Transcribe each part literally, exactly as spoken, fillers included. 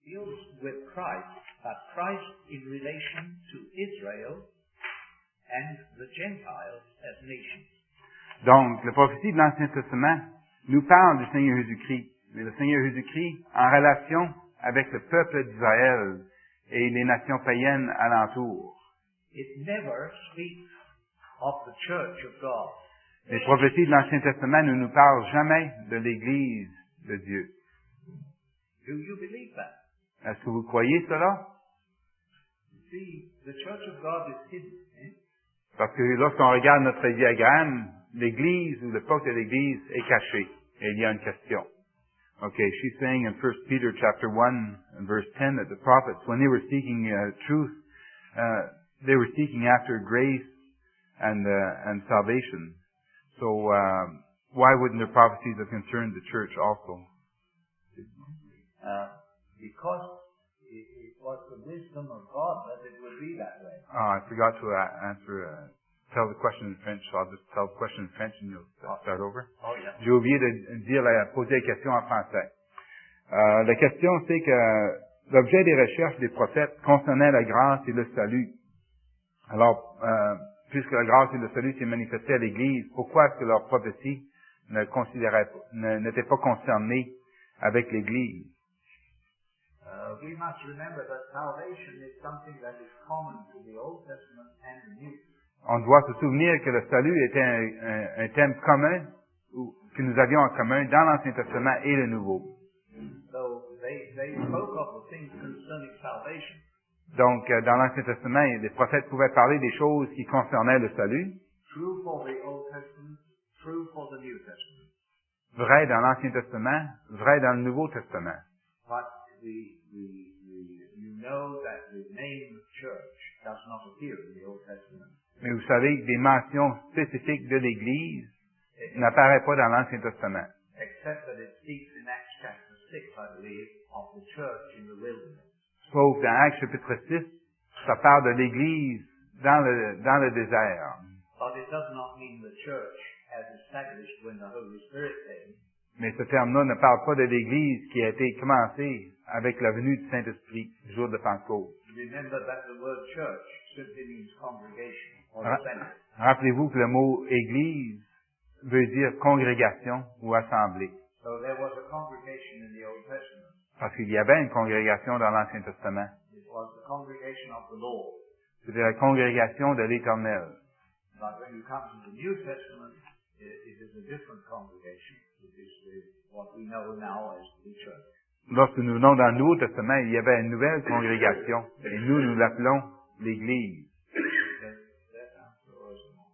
deals with Christ, but Christ in relation to Israel and the Gentiles as nations. Donc, la prophétie de l'Ancien Testament nous parle du Seigneur Jésus-Christ, mais le Seigneur Jésus-Christ en relation avec le peuple d'Israël et les nations païennes alentour. It never speaks of the church of God. Les prophéties de l'Ancien Testament ne nous parlent jamais de l'Église de Dieu. Do you believe that? Est-ce que vous croyez cela? You see, the church of God is hidden. Eh? Parce que lorsqu'on regarde notre diagramme, l'Église ou le peuple de l'Église est caché. Et il y a une question. Okay, she's saying in First Peter chapter one and verse ten that the prophets, when they were seeking uh, truth, uh, they were seeking after grace and uh, and salvation. So uh, why wouldn't their prophecies have concerned the church also? Uh, because it, it was the wisdom of God that it would be that way. Oh, I forgot to uh, answer. Uh, tell the question in French, so I'll just tell the question in French and you'll uh, start over. Oh, yeah. J'ai oublié de dire la, poser la question en français. Euh, la question, c'est que l'objet des recherches des prophètes concernait la grâce et le salut. Alors, euh, puisque la grâce et le salut s'est manifesté à l'Église, pourquoi est-ce que leur prophétie ne considérait, ne, n'était pas concernée avec l'Église? Uh, we must remember that salvation is something that is common to the Old Testament and the New. On doit se souvenir que le salut était un, un, un thème commun ou, que nous avions en commun dans l'Ancien Testament et le Nouveau. So they, they spoke of the things concerning salvation. Donc, euh, dans l'Ancien Testament, les prophètes pouvaient parler des choses qui concernaient le salut. True for the Old Testament, true for the New Testament. Vrai dans l'Ancien Testament, vrai dans le Nouveau Testament. But the, the, the, you know that the name church does not appear in the Old Testament. Mais vous savez que des mentions spécifiques de l'Église n'apparaissent pas dans l'Ancien Testament. Except that it speaks in Acts chapter six, I believe, of the church in the wilderness. Sauf dans Actes chapitre six, ça parle de l'Église dans le, dans le désert. But it does not mean the church as established when the Holy Spirit came. Mais ce terme-là ne parle pas de l'Église qui a été commencée avec la venue du Saint-Esprit, le jour de Pentecôte. Remember that the word church simply means congregation or Ra- assembly. Rappelez-vous que le mot Église veut dire congrégation ou assemblée. So there was a congregation in the Old Testament. Parce qu'il y avait une congrégation dans l'Ancien Testament. It was the congregation of the Lord. C'était la congrégation de l'Éternel. But when you come to the New Testament, it, it is a different congregation. It is the, what we know now as the church. Lorsque nous venons dans le Nouveau Testament, il y avait une nouvelle congrégation. Et nous, nous l'appelons l'Église. That, that answer was more.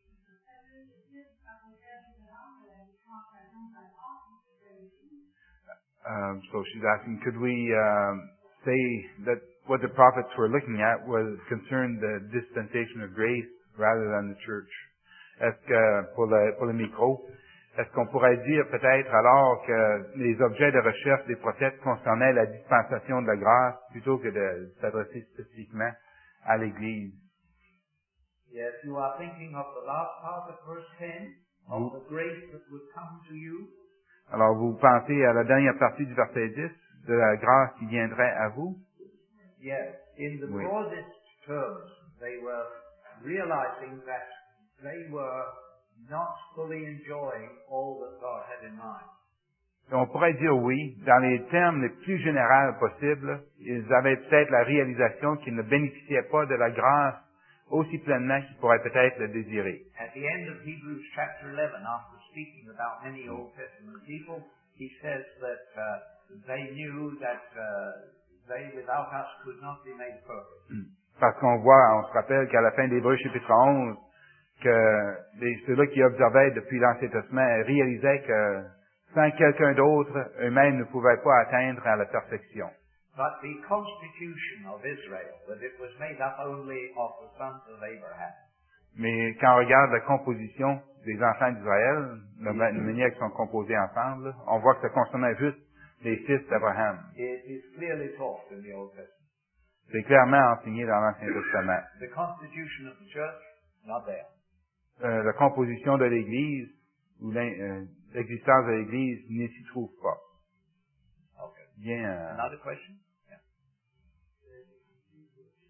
Um, so she's asking, could we um, say that what the prophets were looking at was concerned the dispensation of grace rather than the church? Est-ce que, pour le, pour le micro, est-ce qu'on pourrait dire peut-être alors que les objets de recherche des prophètes concernaient la dispensation de la grâce plutôt que de s'adresser spécifiquement à l'Église? Yes, you are thinking of the last part of verse ten, of the grace that would come to you. Alors, vous pensez à la dernière partie du verset dix, de la grâce qui viendrait à vous? Yes, in the Oui. broadest terms, they were realizing that they were not fully enjoying all that God had in mind. Et on pourrait dire oui, dans les termes les plus généraux possibles, ils avaient peut-être la réalisation qu'ils ne bénéficiaient pas de la grâce aussi pleinement qu'ils pourraient peut-être le désirer. At the end of Hebrews chapter eleven, after speaking about many Old Testament people, he says that uh, they knew that uh, they without us could not be made perfect. Parce qu'on voit, on se rappelle qu'à la fin d'Hébreux chapitre onze, que les- ceux-là qui observaient depuis l'Ancien Testament réalisaient que sans quelqu'un d'autre, eux-mêmes ne pouvaient pas atteindre à la perfection. But the constitution of Israel, that it was made up only of the sons of Abraham, Mais quand on regarde la composition des enfants d'Israël, la ma- la manière qu'ils sont composés ensemble, là, on voit que ça concernait juste les fils d'Abraham. it is clearly taught in the Old Testament. C'est clairement enseigné dans l'Ancien Testament. The constitution of the church, not there. Euh, la composition de l'Église ou l'in- euh, l'existence de l'Église n'y s'y trouve pas. Okay. Bien. euh, Another question?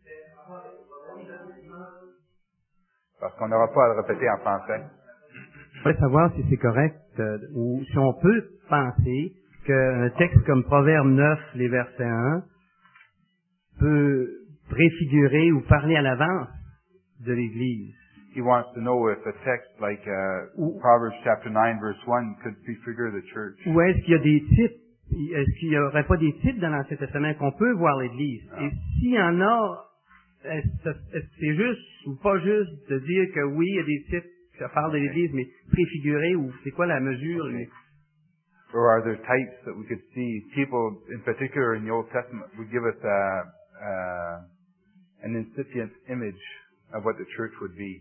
Parce qu'on n'aura pas à le répéter en français. Je voudrais savoir si c'est correct euh, ou si on peut penser qu'un texte comme Proverbe neuf, les versets un, peut préfigurer ou parler à l'avance de l'Église. He wants to know if a text like uh, Proverbs chapter nine verse one could prefigure the church. Ou est-ce qu'il y a des types, est-ce qu'il n'y aurait pas des types dans l'Ancien Testament qu'on peut voir l'Église? Et s'il y en a, est-ce, est-ce que c'est juste ou pas juste de dire que oui, il y a des types qui parlent de l'Église, mais préfigurés, ou c'est quoi la mesure? Okay. Or are there types that we could see? People in particular in the Old Testament would give us a, a, an incipient image of what the church would be.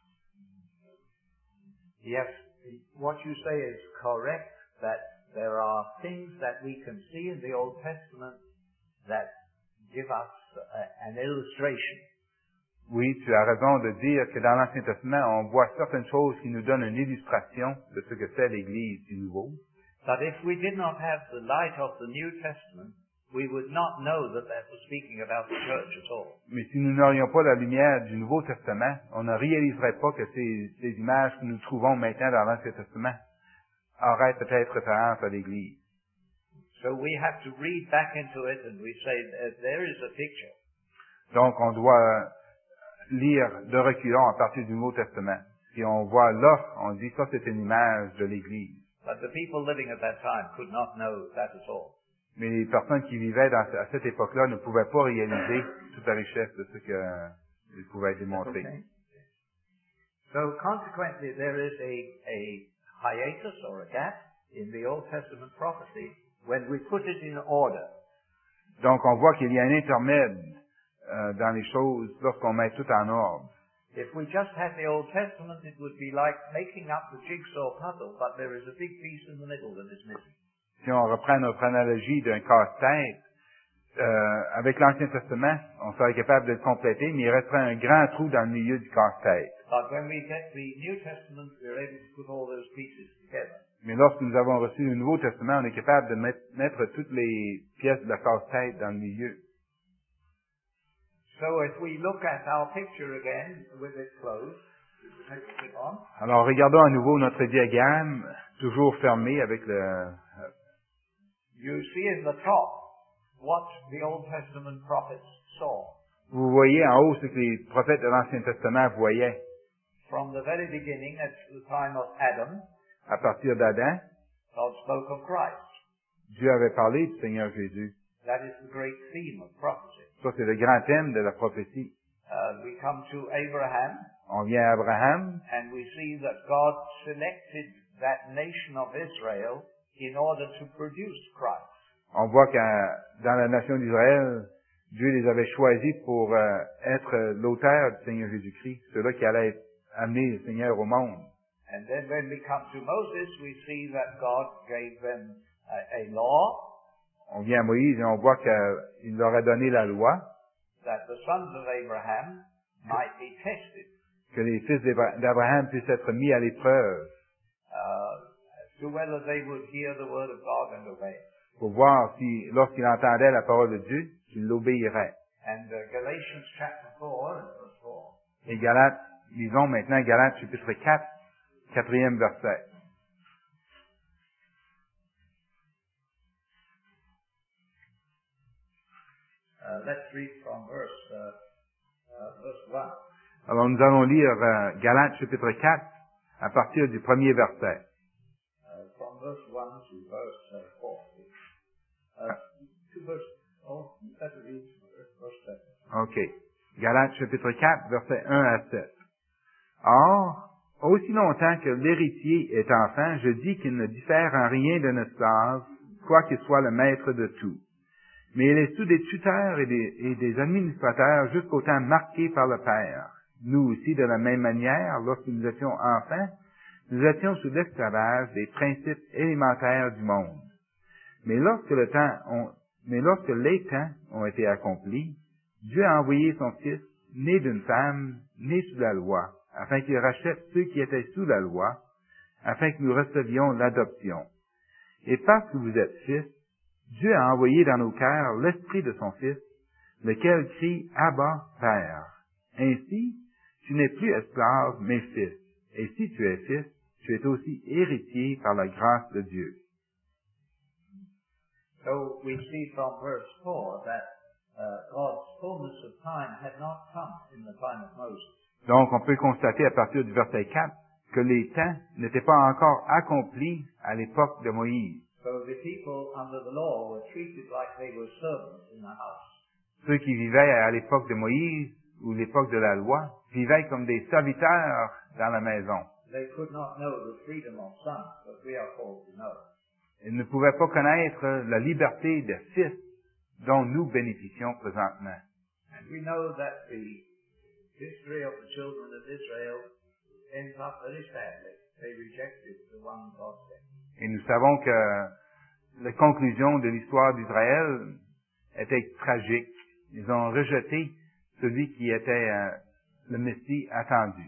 Yes, what you say is correct, that there are things that we can see in the Old Testament that give us a, an illustration. Oui, tu as raison de dire que dans l'Ancien Testament, on voit certaines choses qui nous donnent une illustration de ce que c'est l'Église du Nouveau. But if we did not have the light of the New Testament, we would not know that that was speaking about the church at all. Mais si nous n'aurions pas la lumière du Nouveau Testament, on ne réaliserait pas que ces, ces images que nous trouvons maintenant dans l'Ancien Testament auraient peut-être référence à l'Église. So we have to read back into it and we say that there is a picture. Donc on doit lire de reculons à partir du Nouveau Testament. Si on voit là, on dit ça c'est une image de l'Église. But the people living at that time could not know that at all. Mais les personnes qui vivaient dans, à cette époque-là ne pouvaient pas réaliser toute la richesse de ce qu'ils pouvaient démontrer. Okay. So consequently, there is a, a hiatus or a gap in the Old Testament prophecy when we put it in order. Donc on voit qu'il y a un intermède euh, dans les choses lorsqu'on met tout en ordre. If we just had the Old Testament, it would be like making up the jigsaw puzzle, but there is a big piece in the middle that is missing. Si on reprend notre analogie d'un casse-tête, euh, avec l'Ancien Testament, on serait capable de le compléter, mais il resterait un grand trou dans le milieu du casse-tête. But when we get the New Testament, we're able to put all those pieces together. Mais lorsque nous avons reçu le Nouveau Testament, on est capable de mettre, mettre toutes les pièces de la casse-tête dans le milieu. So if we look at our picture again with it closed, it on. Alors regardons à nouveau notre diagramme, toujours fermé avec le... You see in the top what the Old Testament prophets saw. Vous voyez en haut ce que les prophètes de l'Ancien Testament voyaient. From the very beginning, at the time of Adam, À partir d'Adam, God spoke of Christ. Dieu avait parlé du Seigneur Jésus. That is the great theme of prophecy. Ça, c'est le grand thème de la prophétie. Uh, we come to Abraham, On vient à Abraham, and we see that God selected that nation of Israel in order to produce Christ. on voit que dans la nation d'Israël, Dieu les avait choisis pour euh, être l'auteur du Seigneur Jésus-Christ, ceux-là qui allaient amener le Seigneur au monde. And then when we come to Moses, we see that God gave them a, a law, On vient à Moïse et on voit qu'il leur a donné la loi, that the sons of Abraham might be tested, que les fils d'Abra- d'Abraham puissent être mis à l'épreuve uh, as to whether they would hear the word of God and obey it. pour voir si, lorsqu'ils entendaient la parole de Dieu, qu'ils l'obéiraient. And uh, Galatians chapter four and verse four. Et Galates, lisons maintenant Galates chapitre quatre, quatrième verset. Uh, let's read from verse, uh, uh, verse one. Alors nous allons lire euh, Galates chapitre quatre à partir du premier verset. Uh, from verse one to verse uh, four. Uh, to verse, oh, better read verse seven. OK. Galates chapitre quatre, versets un à sept. Or, aussi longtemps que l'héritier est enfant, je dis qu'il ne diffère en rien d'un esclave, quoiqu'il soit le maître de tout. Mais il est sous des tuteurs et des, et des administrateurs jusqu'au temps marqué par le Père. Nous aussi, de la même manière, lorsque nous étions enfants, nous étions sous l'esclavage des principes élémentaires du monde. Mais lorsque le temps ont, mais lorsque les temps ont été accomplis, Dieu a envoyé son Fils, né d'une femme, né sous la loi, afin qu'il rachète ceux qui étaient sous la loi, afin que nous recevions l'adoption. Et parce que vous êtes fils, Dieu a envoyé dans nos cœurs l'esprit de son Fils, lequel crie « Abba, Père ». Ainsi, tu n'es plus esclave, mais fils. Et si tu es fils, tu es aussi héritier par la grâce de Dieu. So we see from verse four that uh, God's fullness of time had not come in the time of Moses. Donc, on peut constater à partir du verset quatre que les temps n'étaient pas encore accomplis à l'époque de Moïse. So the people under the law were treated like they were servants in the house. Ceux qui vivaient à l'époque de Moïse ou l'époque de la loi vivaient comme des serviteurs dans la maison. They could not know the freedom of sons that we are called to know. Ils ne pouvaient pas connaître la liberté de fils dont nous bénéficions présentement. And we know that the history of the children of Israel ends up very sadly. They rejected the one God sent. Et nous savons que la conclusion de l'histoire d'Israël était tragique. Ils ont rejeté celui qui était euh, le Messie attendu.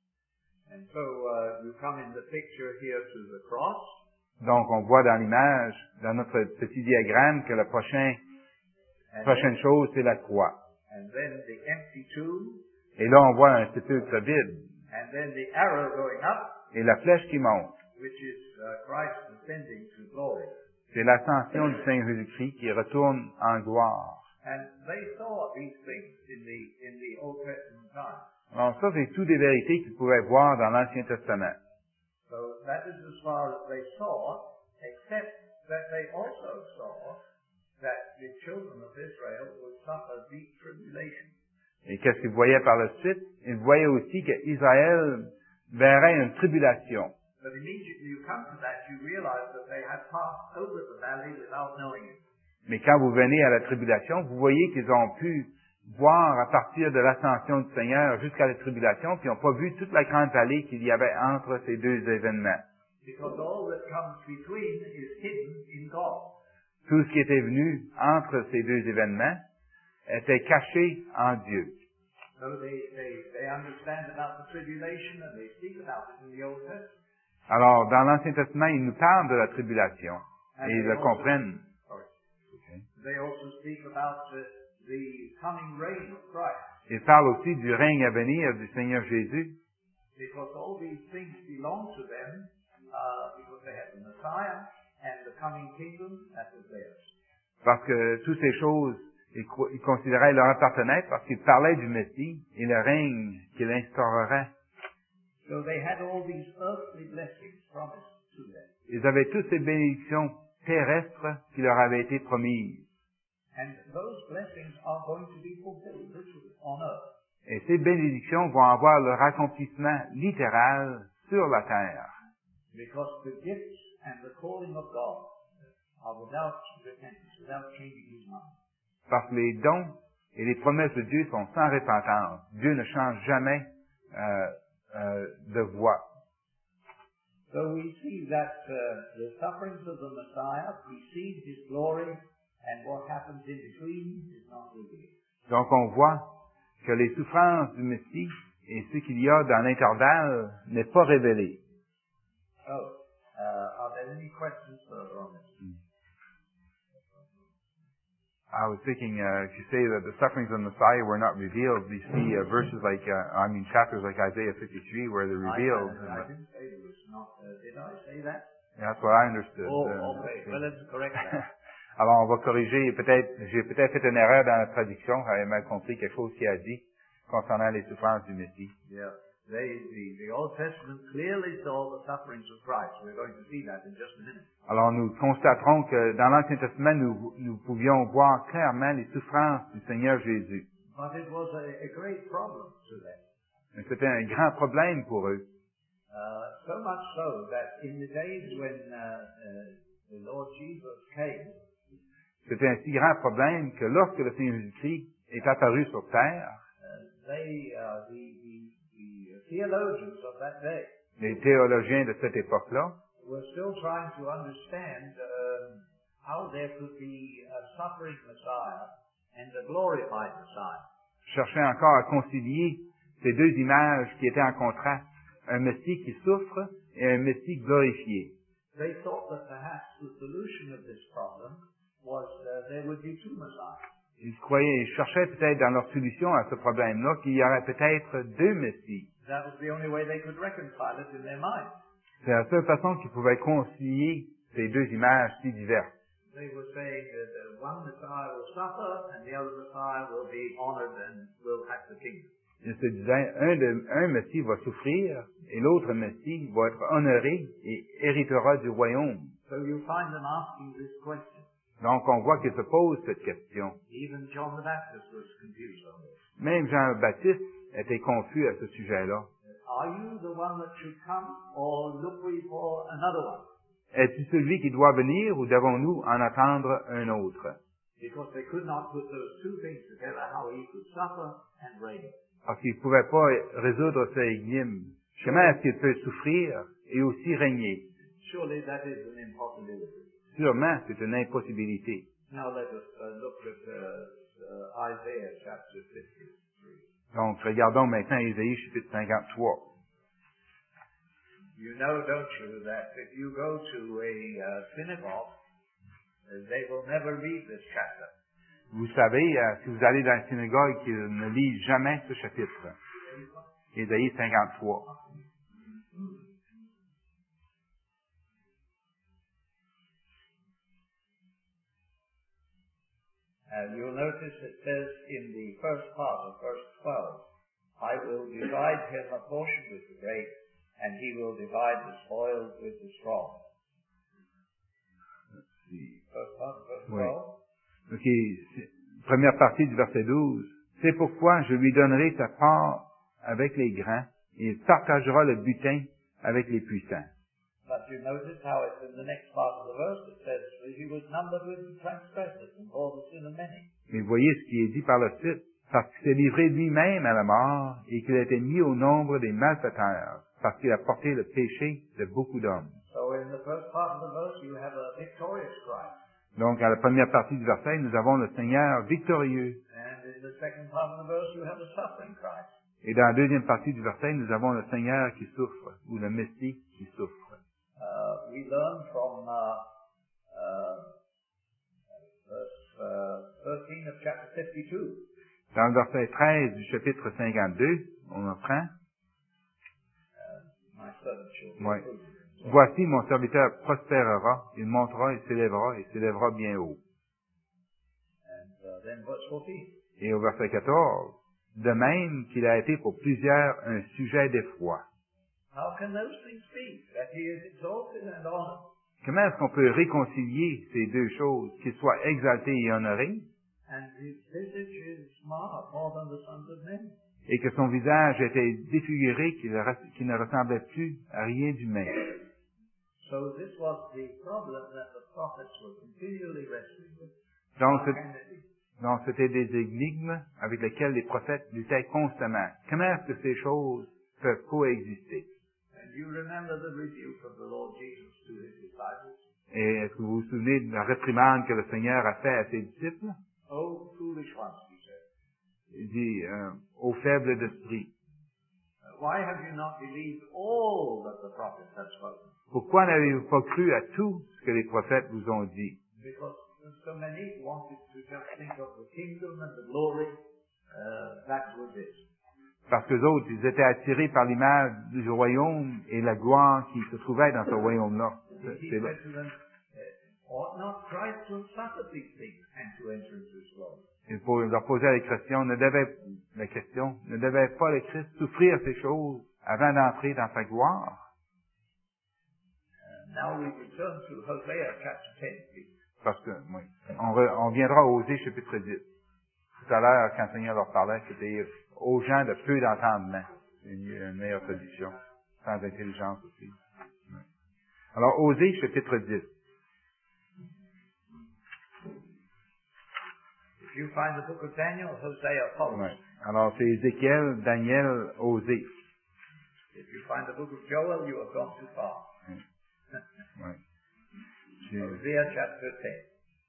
And so uh, you come in the picture here to the cross. Donc, on voit dans l'image, dans notre petit diagramme, que la prochaine, And prochaine then, chose, c'est la croix. and then the empty tomb. Et là, on voit un sépulcre vide. And then the arrow going up, Et la flèche qui monte, which is uh, Christ ascending to glory. c'est l'ascension du Seigneur Jésus-Christ qui retourne en gloire. And they saw these things in the in the Old Testament time. Alors ça, c'est tout des vérités qu'ils pouvaient voir dans l'Ancien Testament. So that is as far as they saw, except that they also saw that the children of Israel would suffer deep tribulation. Et qu'est-ce qu'ils voyaient par la suite? Ils voyaient aussi qu'Israël verrait une tribulation. But immediately you come to that, you realize that they had passed over the valley without knowing it. Mais quand vous venez à la tribulation, vous voyez qu'ils ont pu voir à partir de l'ascension du Seigneur jusqu'à la tribulation, puis ils n'ont pas vu toute la grande vallée qu'il y avait entre ces deux événements. Because all that comes between is hidden in God. Tout ce qui était venu entre ces deux événements était caché en Dieu. So they, they, they understand about the tribulation and they speak about it in the Old Testament. Alors, dans l'Ancien Testament, ils nous parlent de la tribulation And et ils they le also- comprennent. sorry. They also speak about the, the coming reign of Christ. Ils parlent aussi du règne à venir du Seigneur Jésus, Because all these things belong to them, uh, because they have the Messiah and the coming kingdom that was theirs. parce que toutes ces choses, ils, cro- ils considéraient leur appartenaient parce qu'ils parlaient du Messie et le règne qu'il instaurerait. So they had all these earthly blessings promised to them. Ils avaient toutes ces bénédictions terrestres qui leur avaient été promises. And those blessings are going to be fulfilled literally on earth. Et ces bénédictions vont avoir leur accomplissement littéral sur la terre. Because the gifts and the calling of God are without repentance, without changing his mind. Parce que les dons et les promesses de Dieu sont sans repentance. Dieu ne change jamais euh, euh, de voie. So we see that uh, the sufferings of the Messiah precede his glory, and what happens in between is not revealed. Donc on voit que les souffrances du Messie et ce qu'il y a dans l'intervalle n'est pas révélé. So, uh, are there any questions further on this? I was thinking, uh, if you say that the sufferings of the Messiah were not revealed, you see uh, verses like, uh, I mean chapters like Isaiah fifty-three where they're revealed. I, I, I didn't say it was not. Uh, did I say that? That's what I understood. Oh, Uh, okay. Well, let's correct that. Alors, on va corriger, peut-être, j'ai peut-être fait une erreur dans la traduction, j'avais mal compris quelque chose qu'il a dit concernant les souffrances du Messie. Yeah. They, the, the Old Testament clearly saw the sufferings of Christ. We're going to see that in just a minute. Alors, nous constaterons que dans l'Ancien Testament, nous, nous pouvions voir clairement les souffrances du Seigneur Jésus. But it was a, a great problem to them. Mais c'était un grand problème pour eux. Uh, so much so that in the days when uh, uh, the Lord Jesus came, C'était un si grand problème que lorsque le Seigneur Jésus-Christ est apparu sur terre, uh, they, uh, the, the, the theologians of that day les théologiens de cette époque-là were still trying to understand um, how there could be a suffering Messiah and a glorified Messiah. cherchaient encore à concilier ces deux images qui étaient en contraste, un Messie qui souffre et un Messie glorifié. They thought that perhaps the solution of this problem was uh, there would be two Messiahs. ils croyaient, ils cherchaient peut-être dans leur solution à ce problème-là qu'il y aurait peut-être deux Messies. That was the only way they could reconcile it in their mind. C'est la seule façon qu'ils pouvaient concilier ces deux images si diverses. They were saying that uh, one Messiah will suffer and the other Messiah will be honored and will have the kingdom. Ils se disaient, un, de, un Messie va souffrir et l'autre Messie va être honoré et héritera du royaume. So you find them asking this question. Donc on voit qu'ils se posent cette question. Even John the Baptist was confused on this. Même Jean-Baptiste était confus à ce sujet-là. Are you the one that should come or look we for another one? Es-tu celui qui doit venir ou devons-nous en attendre un autre? Because they could not put those two things together, how he could suffer and reign. Parce qu'ils ne pouvaient pas résoudre ce énigme. Comment est-ce qu'il peut souffrir et aussi régner? Surely that is an impossibility. Sûrement, c'est une impossibilité. Now let us uh, look at uh, uh, Isaiah chapter fifty-three. Donc, regardons maintenant Ésaïe chapitre cinquante-trois. You know, don't you, that if you go to a uh, synagogue, uh, they will never read this chapter. Vous savez, euh, si vous allez dans la synagogue, qu'ils ne lisent jamais ce chapitre. Ésaïe cinquante-trois. Uh, you'll notice it says in the first part of verse twelve, I will divide him a portion with the great, and he will divide the spoil with the strong. First part of verse twelve. Oui. OK. Première partie du verset douze. C'est pourquoi je lui donnerai sa part avec les grands, et il partagera le butin avec les puissants. But you notice how it's in the next part of the verse it says, he was numbered with the transgressors and bore the sin of many. Mais voyez ce qui est dit par la suite. Parce qu'il s'est livré lui-même à la mort et qu'il a été mis au nombre des malfaiteurs, parce qu'il a porté le péché de beaucoup d'hommes. So in the first part of the verse you have a victorious Christ. Donc, à la première partie du verset, nous avons le Seigneur victorieux. And in the second part of the verse you have a suffering Christ. Et dans la deuxième partie du verset, nous avons le Seigneur qui souffre, ou le Messie qui souffre. Uh, we learn from uh, uh, verse uh, thirteen of chapter fifty-two. Dans le verset treize du chapitre cinquante-deux, on apprend. Uh, my servant shall be Oui. approved. Voici mon serviteur prospérera, il montera, il s'élèvera, il s'élèvera bien haut. And uh, then verse fourteen. Et au verset quatorze, de même qu'il a été pour plusieurs un sujet d'effroi. How can those things be? That he is exalted and honored. Comment est-ce qu'on peut réconcilier ces deux choses, qu'il soit exalté et honoré, And his visage is marred more than the sons of men. et que son visage était défiguré, qu'il, qu'il ne ressemblait plus à rien d'humain. So this was the problem that the prophets were continually wrestling with. Donc, How c'est- can it be? donc, c'était des énigmes avec lesquelles les prophètes luttaient constamment. Comment est-ce que ces choses peuvent coexister? And you remember the rebuke of the Lord Jesus to his disciples. Et est-ce que vous vous souvenez de la réprimande que le Seigneur a fait à ses disciples? Oh, foolish ones, he said. Il dit, euh, aux faibles d'esprit. Uh, Why have you not believed all that the prophets have spoken? Pourquoi n'avez-vous pas cru à tout ce que les prophètes vous ont dit? Because so many wanted to just think of the kingdom and the glory. Uh, that was it. Parce que autres, ils étaient attirés par l'image du royaume et la gloire qui se trouvait dans ce royaume-là. He C'est là. said to them, uh, ought not Christ to have suffered these things and to enter into his glory? Il faut leur poser la question, ne devait, la question, ne devait pas le Christ souffrir ces choses avant d'entrer dans sa gloire? Uh, now we return to Hosea chapter ten, please. Parce que, oui, on, re- on viendra à Osée chapitre dix. Tout à l'heure, quand le Seigneur leur parlait, c'était aux gens de peu d'entendement. Une, une meilleure traduction. Sans intelligence aussi. Oui. Alors, Osée chapitre dix. If you find the book of Daniel, Hosea follows. Oui. Alors, c'est Ézéchiel, Daniel, Osée. If you find the book of Joel, you have gone too far. Oui. C'est- Hosea chapter ten.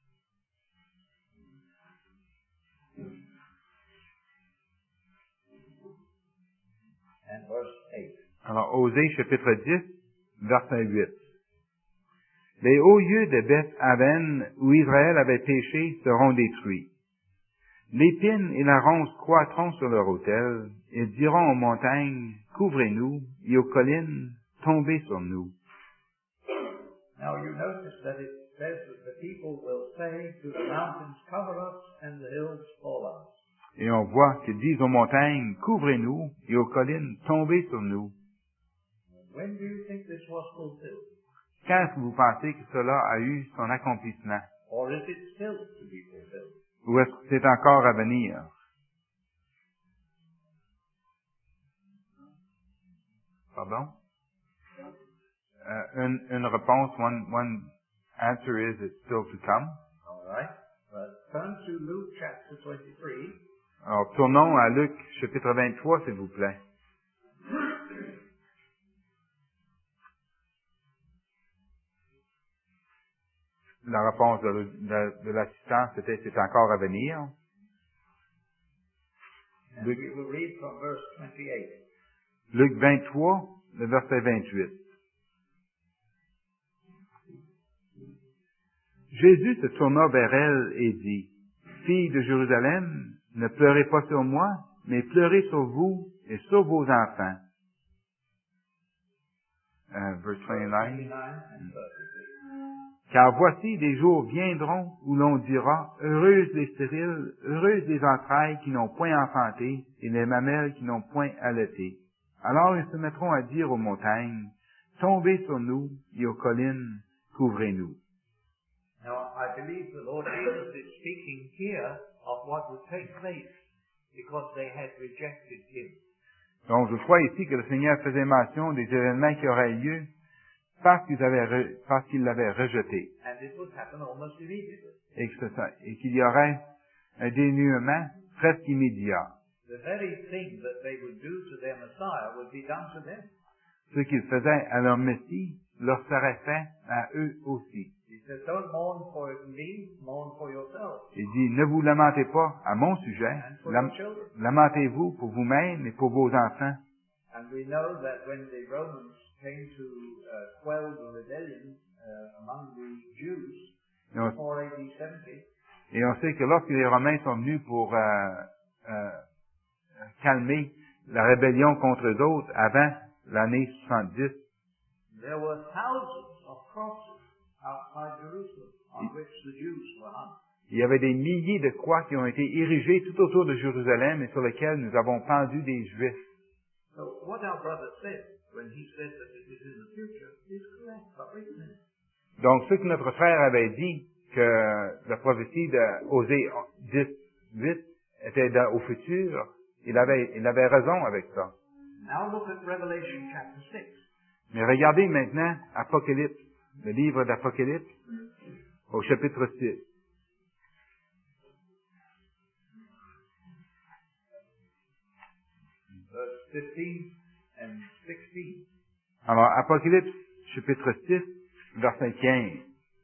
And verse eight. Alors, Osée chapitre dix, verset huit. Les hauts lieux de Beth-Aven, où Israël avait péché, seront détruits. L'épine et la ronce croîtront sur leur autel. Ils diront aux montagnes, couvrez-nous, et aux collines, tombez sur nous. Now you notice that it says that the people will say to the mountains, cover us, and the hills fall on us. Et on voit qu'ils disent aux montagnes, couvrez-nous, et aux collines, tombez sur nous. When do you think this was fulfilled? Quand est-ce que vous pensez que cela a eu son accomplissement? Or is it still to be fulfilled? Ou est-ce que c'est encore à venir? Pardon? Euh, une, une réponse, one, one answer is it's still to come. All right. But turn to Luke chapter twenty-three. Alors, tournons à Luc, chapitre vingt-trois, s'il vous plaît. La réponse de, de, de l'assistant, c'était c'est encore à venir. And Luc, we will read from verse twenty-eight. Luc vingt-trois, le verset vingt-huit. Jésus se tourna vers elle et dit, « Fille de Jérusalem, ne pleurez pas sur moi, mais pleurez sur vous et sur vos enfants. » Uh, verse twenty-nine. twenty-nine and thirty. Car voici des jours viendront où l'on dira, heureuses les stériles, heureuses les entrailles qui n'ont point enfanté et les mamelles qui n'ont point allaité. Alors ils se mettront à dire aux montagnes, tombez sur nous et aux collines, couvrez-nous. Now, I believe the Lord Jesus is speaking here of what would take place because they had rejected Him. Donc je crois ici que le Seigneur faisait mention des événements qui auraient lieu parce qu'ils avaient re, parce qu'ils l'avaient rejeté. And it would happen almost immediately. Et, que ce, et qu'il y aurait un dénuement presque immédiat. The very thing that they would do to their Messiah would be done to them. Ce qu'ils faisaient à leur Messie leur serait fait à eux aussi. He says, don't mourn for me, mourn for yourselves Il dit, ne vous lamentez pas à mon sujet, and for lam- your children. lamentez-vous pour vous-même et pour vos enfants. And we know that when the Romans came to uh, quell the rebellion uh, among the Jews Et on, before A D seventy, et on sait que lorsque les Romains sont venus pour euh, euh, calmer la rébellion contre eux autres avant l'année soixante-dix, there were thousands of crosses outside Jerusalem on which the Jews were hung. il y avait des milliers de croix qui ont été érigées tout autour de Jérusalem et sur lesquelles nous avons pendu des Juifs. So what our brother said when he said that it is in the future is correct, but wait a minute. Donc, ce que notre frère avait dit, que la prophétie de Osée dix, huit était dans- au futur, il avait, il avait raison avec ça. Now look at Revelation chapter six. Mais regardez maintenant Apocalypse, le livre d'Apocalypse, au chapitre six. Verse fifteen and sixteen. Alors, Apocalypse, chapitre six, verset quinze.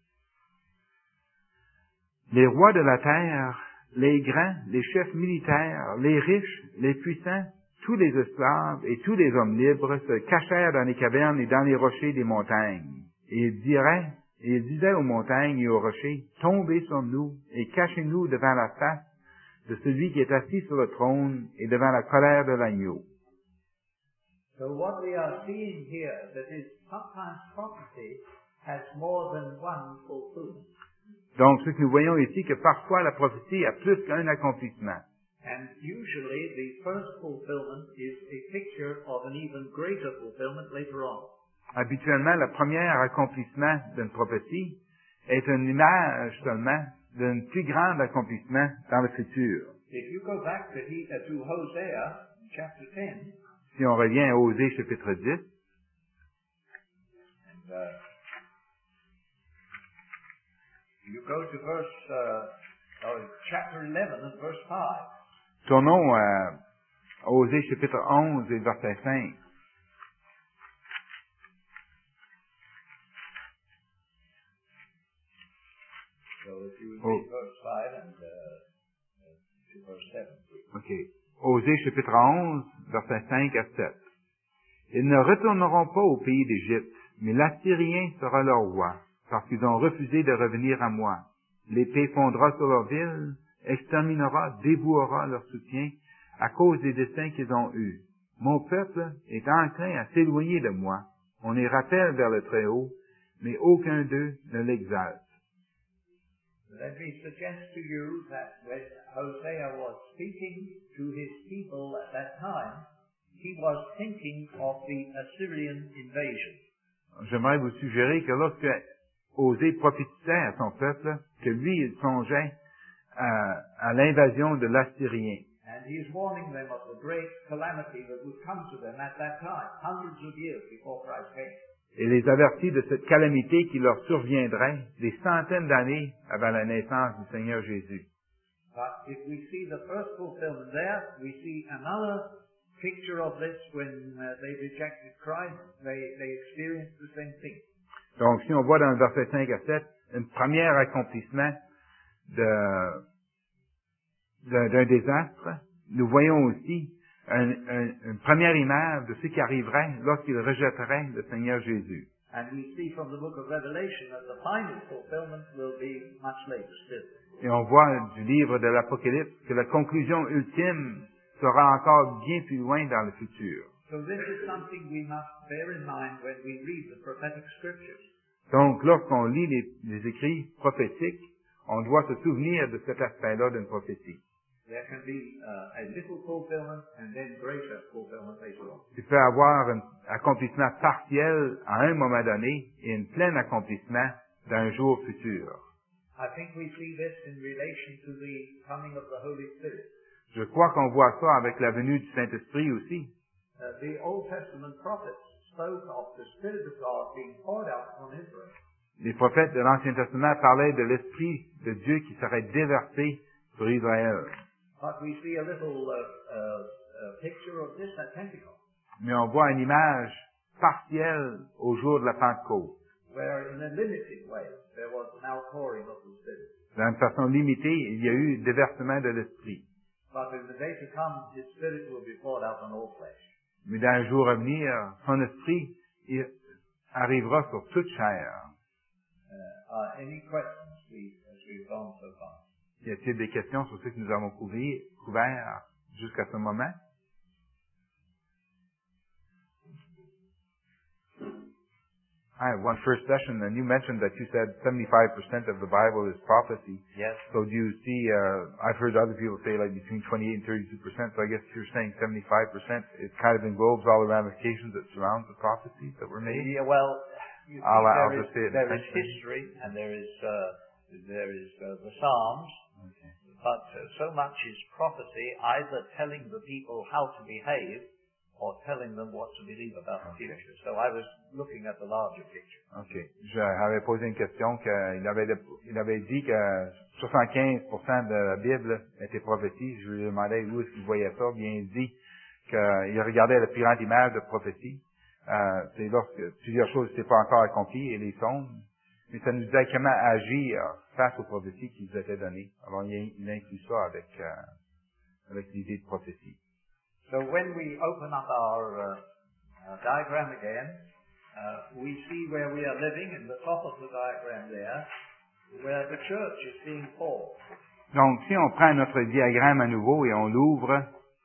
Les rois de la terre, les grands, les chefs militaires, les riches, les puissants, tous les esclaves et tous les hommes libres se cachèrent dans les cavernes et dans les rochers des montagnes. Et ils diraient, et ils disaient aux montagnes et aux rochers, tombez sur nous et cachez-nous devant la face de celui qui est assis sur le trône et devant la colère de l'agneau. So what we are seeing here, that is sometimes prophecy has more than one fulfillment. Donc, ce que nous voyons ici, que parfois la prophétie a plus qu'un accomplissement. And usually the first fulfillment is a picture of an even greater fulfillment later on. Habituellement, le premier accomplissement d'une prophétie est une image seulement d'un plus grand accomplissement dans le futur. If you go back to, he, uh, to Hosea chapter ten, Si on revient à Osée chapitre dix, and uh, you go to verse, uh, oh, chapter eleven and verse five. tournons à Osée chapitre onze et verset cinq. So if you would Oh. read verse five and uh, uh, to verse seven, please. OK. Osée chapitre onze, verset cinq à sept. Ils ne retourneront pas au pays d'Égypte, mais l'Assyrien sera leur roi, parce qu'ils ont refusé de revenir à moi. L'épée fondra sur leur ville, exterminera, dévouera leur soutien à cause des desseins qu'ils ont eus. Mon peuple est enclin à s'éloigner de moi. On les rappelle vers le Très-Haut, mais aucun d'eux ne l'exalte. Let me suggest to you that when Hosea was speaking to his people at that time, he was thinking of the Assyrian invasion. J'aimerais vous suggérer que lorsque Osée prophétisait à son peuple, que lui, il songeait à, à l'invasion de l'Assyrien. And he is warning them of the great calamity that would come to them at that time, hundreds of years before Christ came. Et les avertit de cette calamité qui leur surviendrait des centaines d'années avant la naissance du Seigneur Jésus. But if we see the first fulfillment there, we see another picture of this when uh, they rejected Christ, they, they experienced the same thing. Donc, si on voit dans le verset cinq à sept, un premier accomplissement de, de, d'un désastre, nous voyons aussi un, un, une première image de ce qui arriverait lorsqu'ils rejetteraient le Seigneur Jésus. And we see from the book of Revelation that the final fulfillment will be much later still. Et on voit du livre de l'Apocalypse que la conclusion ultime sera encore bien plus loin dans le futur. So this is something we must bear in mind when we read the prophetic scriptures. Donc, lorsqu'on lit les, les écrits prophétiques, on doit se souvenir de cet aspect-là d'une prophétie. There can be uh, a little fulfillment and then greater fulfillment later on. Il peut y avoir un accomplissement partiel à un moment donné et un plein accomplissement d'un jour futur. I think we see this in relation to the coming of the Holy Spirit. Je crois qu'on voit ça avec la venue du Saint-Esprit aussi. Uh, the Old Testament prophets spoke of the Spirit of God being poured out on Israel. Les prophètes de l'Ancien Testament parlaient de l'Esprit de Dieu qui serait déversé sur Israël. But we see a little uh, uh, uh, picture of this at Pentecost, Mais on voit une image partielle au jour de la Pentecôte. where in a limited way there was an outpouring of the Spirit. D'une façon limitée, il y a eu déversement de l'Esprit. But in the day to come, His Spirit will be poured out on all flesh. Mais dans le jour à venir, son Esprit il arrivera sur toute chair. Uh, are any questions we, as we've gone so far? Y a-t-il des questions sur ce que nous avons couvert, couvert jusqu'à ce moment? I have one first session, and you mentioned that you said seventy-five percent of the Bible is prophecy. Yes. So do you see, uh, I've heard other people say like between twenty-eight and thirty-two percent, so I guess if you're saying seventy-five percent, it kind of englobes all the ramifications that surround the prophecies that were made? Yeah, well, you see, I'll- I'll there, just is, say it in there is French. history and there is uh, there is uh, the Psalms, Okay. but uh, so much is prophecy, either telling the people how to behave or telling them what to believe about the Okay. future. So I was looking at the larger picture. OK. J'avais posé une question qu'il avait, il avait dit que soixante-quinze pour cent de la Bible était prophétie. Je lui demandais où est-ce qu'il voyait ça. Bien, il dit qu'il regardait la plus grande image de prophétie. Euh, c'est lorsque plusieurs choses n'étaient pas encore accomplies et les sondes. Mais ça nous disait comment agir face aux prophéties qui nous étaient données. Alors, il, il inclut ça avec, euh, avec l'idée de prophétie. So when we open up our uh, uh, diagram again, uh, we see where we are living in the top of the diagram there, where the church is being formed. Donc, si on prend notre diagramme à nouveau et on l'ouvre,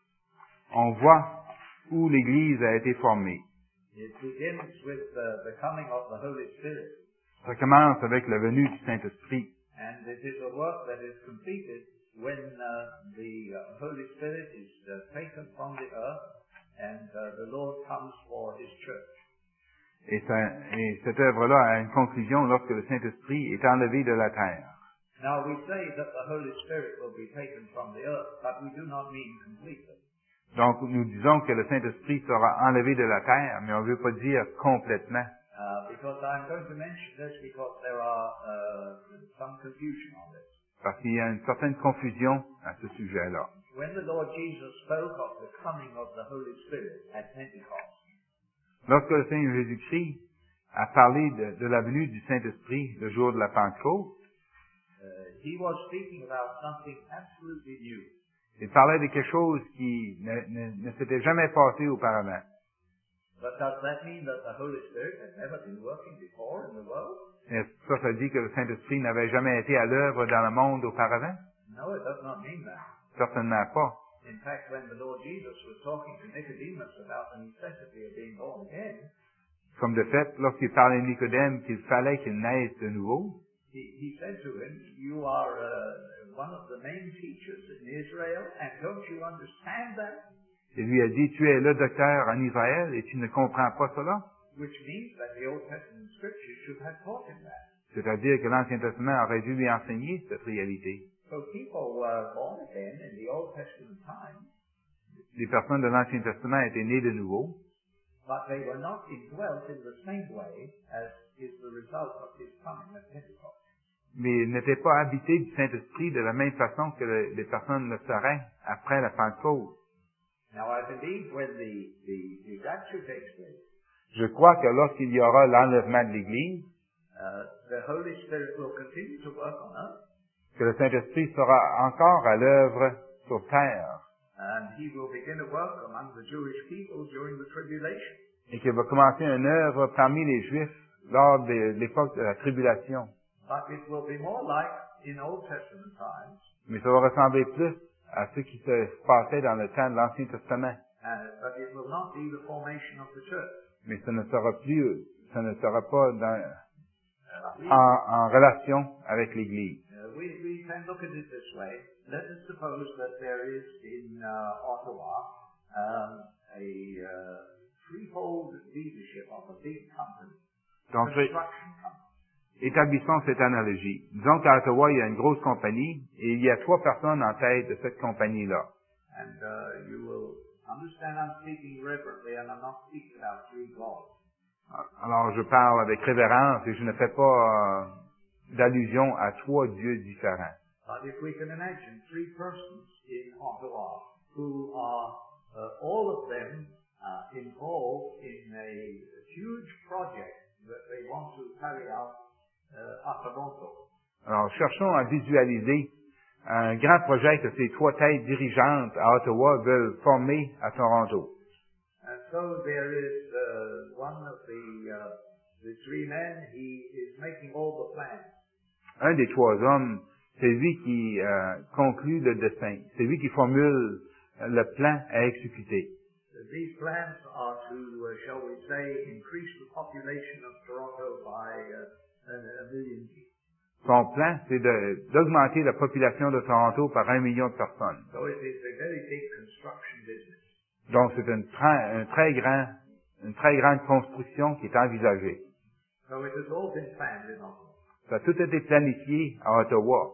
on voit où l'Église a été formée. It begins with uh, the coming of the Holy Spirit, Ça commence avec la venue du Saint-Esprit. and it is a work that is completed when uh, the uh, Holy Spirit is uh, taken from the earth and uh, the Lord comes for His church. Et, ça, et cette œuvre-là a une conclusion lorsque le Saint-Esprit est enlevé de la terre. Now we say that the Holy Spirit will be taken from the earth, but we do not mean completely. Donc, nous disons que le Saint-Esprit sera enlevé de la terre, mais on ne veut pas dire complètement. Uh, because I'm going to mention this because there are uh, some confusion on this. Parce qu'il y a une certaine confusion à ce sujet-là. When the Lord Jesus spoke of the coming of the Holy Spirit at Pentecost, Lorsque le Seigneur Jésus-Christ a parlé de, de la venue du Saint-Esprit le jour de la Pentecôte, uh, He was speaking about something absolutely new. il parlait de quelque chose qui ne, ne, ne s'était jamais passé auparavant. But does that mean that the Holy Spirit had never been working before in the world? Et ça, ça dit que le Saint-Esprit n'avait jamais été à l'œuvre dans le monde auparavant? No, it does not mean that. Certainement pas. In fact, when the Lord Jesus was talking to Nicodemus about the necessity of being born again, Comme de fait, lorsqu'il parlait à Nicodème qu'il fallait qu'il naisse de nouveau, he, he said to him, you are uh, one of the main teachers in Israel, and don't you understand that? il lui a dit, tu es le docteur en Israël et tu ne comprends pas cela? Which means that the Old Testament scriptures should have taught him that. C'est-à-dire que l'Ancien Testament aurait dû lui enseigner cette réalité. So people were born again in the Old Testament times, Les personnes de l'Ancien Testament étaient nées de nouveau, but they were not indwelt in the same way as is the result of his coming at Pentecost. mais ils n'étaient pas habités du Saint-Esprit de la même façon que le- les personnes le seraient après la Pentecôte. Now I believe when the, the, the rapture takes place, Je crois que lorsqu'il y aura l'enlèvement de l'Église, uh, the Holy Spirit will continue to work on us, que le Saint-Esprit sera encore à l'œuvre sur terre and he will begin to work among the Jewish people during the tribulation. et qu'il va commencer une œuvre parmi les Juifs lors de l'époque de la tribulation. But it will be more like in Old Testament times, Mais ça va ressembler plus à ce qui se passait dans le temps de l'Ancien Testament. and, but it will not be the formation of the church. Mais ça ne sera plus, ça ne sera pas dans, Uh, we, en, en relation avec l'Église. uh, we, we can look at it this way. Let us suppose that there is in uh, Ottawa um, a uh, threefold leadership of a big company, Donc, construction company. établissons cette analogie. Disons qu'à Ottawa, il y a une grosse compagnie et il y a trois personnes en tête de cette compagnie-là. And uh, you will understand I'm speaking reverently and I'm not speaking about three gods. Alors, je parle avec révérence et je ne fais pas euh, d'allusion à trois dieux différents. But if we can imagine three persons in Ottawa who are uh, all of them uh, involved in a huge project that they want to carry out uh, at Toronto. Alors, cherchons à visualiser un grand projet que ces trois têtes dirigeantes à Ottawa veulent former à Toronto. And so there is uh, one of the uh, the three men. He is making all the plans. Un des trois hommes, c'est lui qui euh, conclut le dessin. C'est lui qui formule le plan à exécuter. These plans are to, uh, shall we say, increase the population of Toronto by uh, a, a million people. Son plan, c'est de- d'augmenter la population de Toronto par un million de personnes. So it is a very big construction business. Donc, c'est une, tra- un très grand, une très grande construction qui est envisagée. So it has all been planned in Ottawa. Ça a tout été planifié à Ottawa.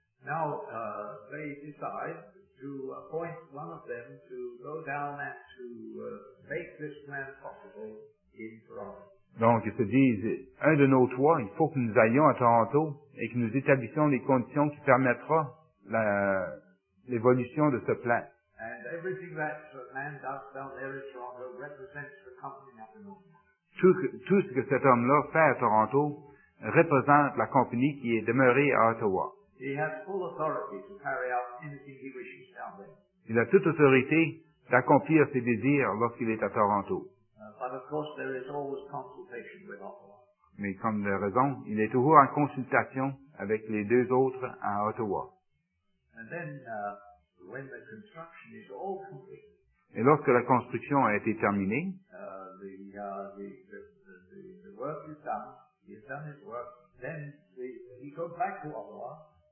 Now uh, they decide to appoint one of them to go down and to uh, make this plan possible in Toronto. Donc, ils se disent, un de nos trois, il faut que nous allions à Toronto et que nous établissions les conditions qui permettront la- l'évolution de ce plan. And everything that uh, man does down there in Toronto represents the company up in Ottawa. Tout, que- tout ce que cet homme-là fait à Toronto représente la compagnie qui est demeurée à Ottawa. He has full authority to carry out anything he wishes down there. Il a toute autorité d'accomplir ses désirs lorsqu'il est à Toronto. Uh, but of course there is always consultation with Ottawa. Mais comme de raison, il est toujours en consultation avec les deux autres à Ottawa. And then uh, when the construction is all complete, Et lorsque la construction a été terminée, uh, the, uh, the, the, the, the work is done, he has done his work, then the, he goes back to Ottawa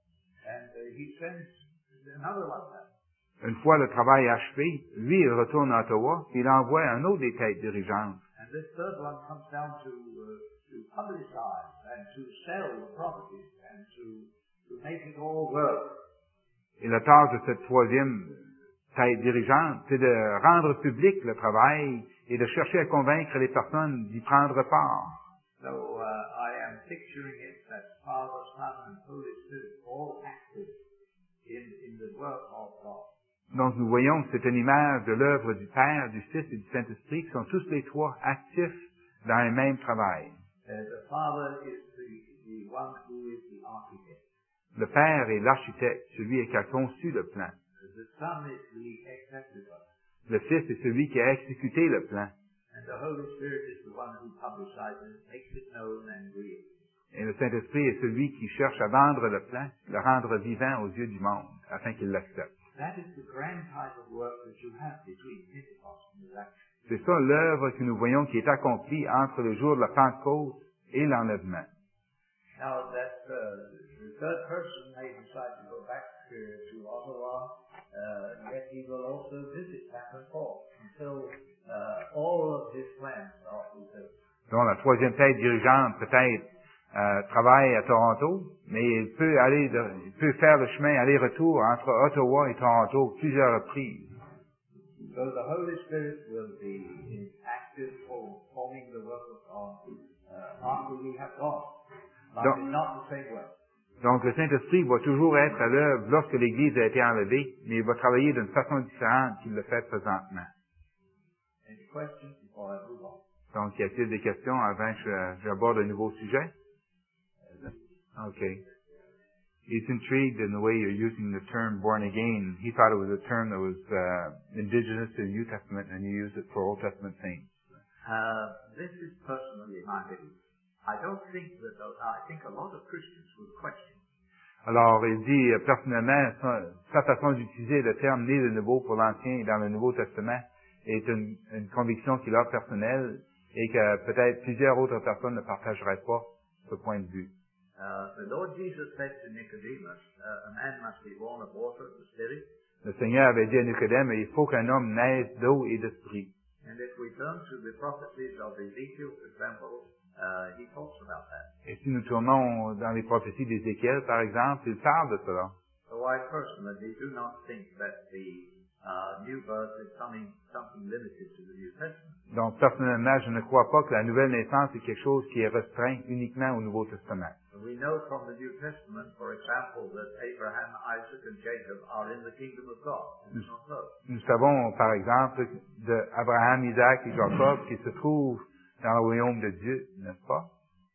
and uh, he sends another one there. une fois le travail achevé, lui, il retourne à Ottawa et il envoie un autre des têtes dirigeantes. And this third one comes down to, uh, to publicize and to sell the properties and to, to make it all work. Et la tâche de cette troisième tête dirigeante, c'est de rendre public le travail et de chercher à convaincre les personnes d'y prendre part. So uh, I am picturing it that Father, Son, and Holy Spirit all active in, in the work of God. Donc nous voyons que c'est une image de l'œuvre du Père, du Fils et du Saint-Esprit qui sont tous les trois actifs dans un même travail. Uh, the Father is the, the one who is the architect. Le Père est l'architecte, celui qui a conçu le plan. The Son is the executor. Le Fils est celui qui a exécuté le plan. And the Holy Spirit is the one who publicizes, makes it known and real. Et le Saint-Esprit est celui qui cherche à vendre le plan, le rendre vivant aux yeux du monde, afin qu'il l'accepte. That is the grand type of work that you have between Pentecost and the rapture. C'est ça l'œuvre que nous voyons qui est accomplie entre le jour de la Pentecôte et l'enlèvement. Now that uh, the third person may decide to go back to, to Ottawa, uh, yet he will also visit back and forth until uh, all of his plans are fulfilled. Donc la troisième tête dirigeante peut-être euh, travaille à Toronto, mais il peut aller, de, il peut faire le chemin aller-retour entre Ottawa et Toronto plusieurs reprises. So the Holy Spirit will be in active for forming the work of God uh, after we have gone, but Donc, in not the same way. donc le Saint-Esprit va toujours être à l'œuvre lorsque l'Église a été enlevée, mais il va travailler d'une façon différente qu'il le fait présentement. Any questions before I move on? Donc, y a-t-il des questions avant que je- j'aborde un nouveau sujet? Okay. He's intrigued in the way you're using the term born again. He thought it was a term that was uh, indigenous to the New Testament, and you use it for Old Testament saints. Uh, this is personally my belief. I don't think that, uh, I think a lot of Christians would question. Alors, il dit euh, personnellement, sa, sa façon d'utiliser le terme né de nouveau pour l'Ancien et dans le Nouveau Testament est une, une conviction qu'il a personnelle et que peut-être plusieurs autres personnes ne partageraient pas ce point de vue. Uh, the Lord Jesus said to Nicodemus, uh, a man must be born of water and the Spirit. Le Seigneur avait dit à Nicodème, il faut qu'un homme naisse d'eau et d'esprit. And if we turn to the prophecies of Ezekiel, for example, uh, he talks about that. Et si nous tournons dans les prophéties d'Ézéchiel, par exemple, il parle de cela. So I personally do not think that the uh, new birth is something, something limited to the New Testament. Donc, personnellement, je ne crois pas que la nouvelle naissance est quelque chose qui est restreint uniquement au Nouveau Testament. We know from the New Testament, for example, that Abraham, Isaac, and Jacob are in the kingdom of God. It's not so. Nous savons, par exemple, d'Abraham, Isaac et Jacob qui se trouvent dans le royaume de Dieu, n'est-ce pas?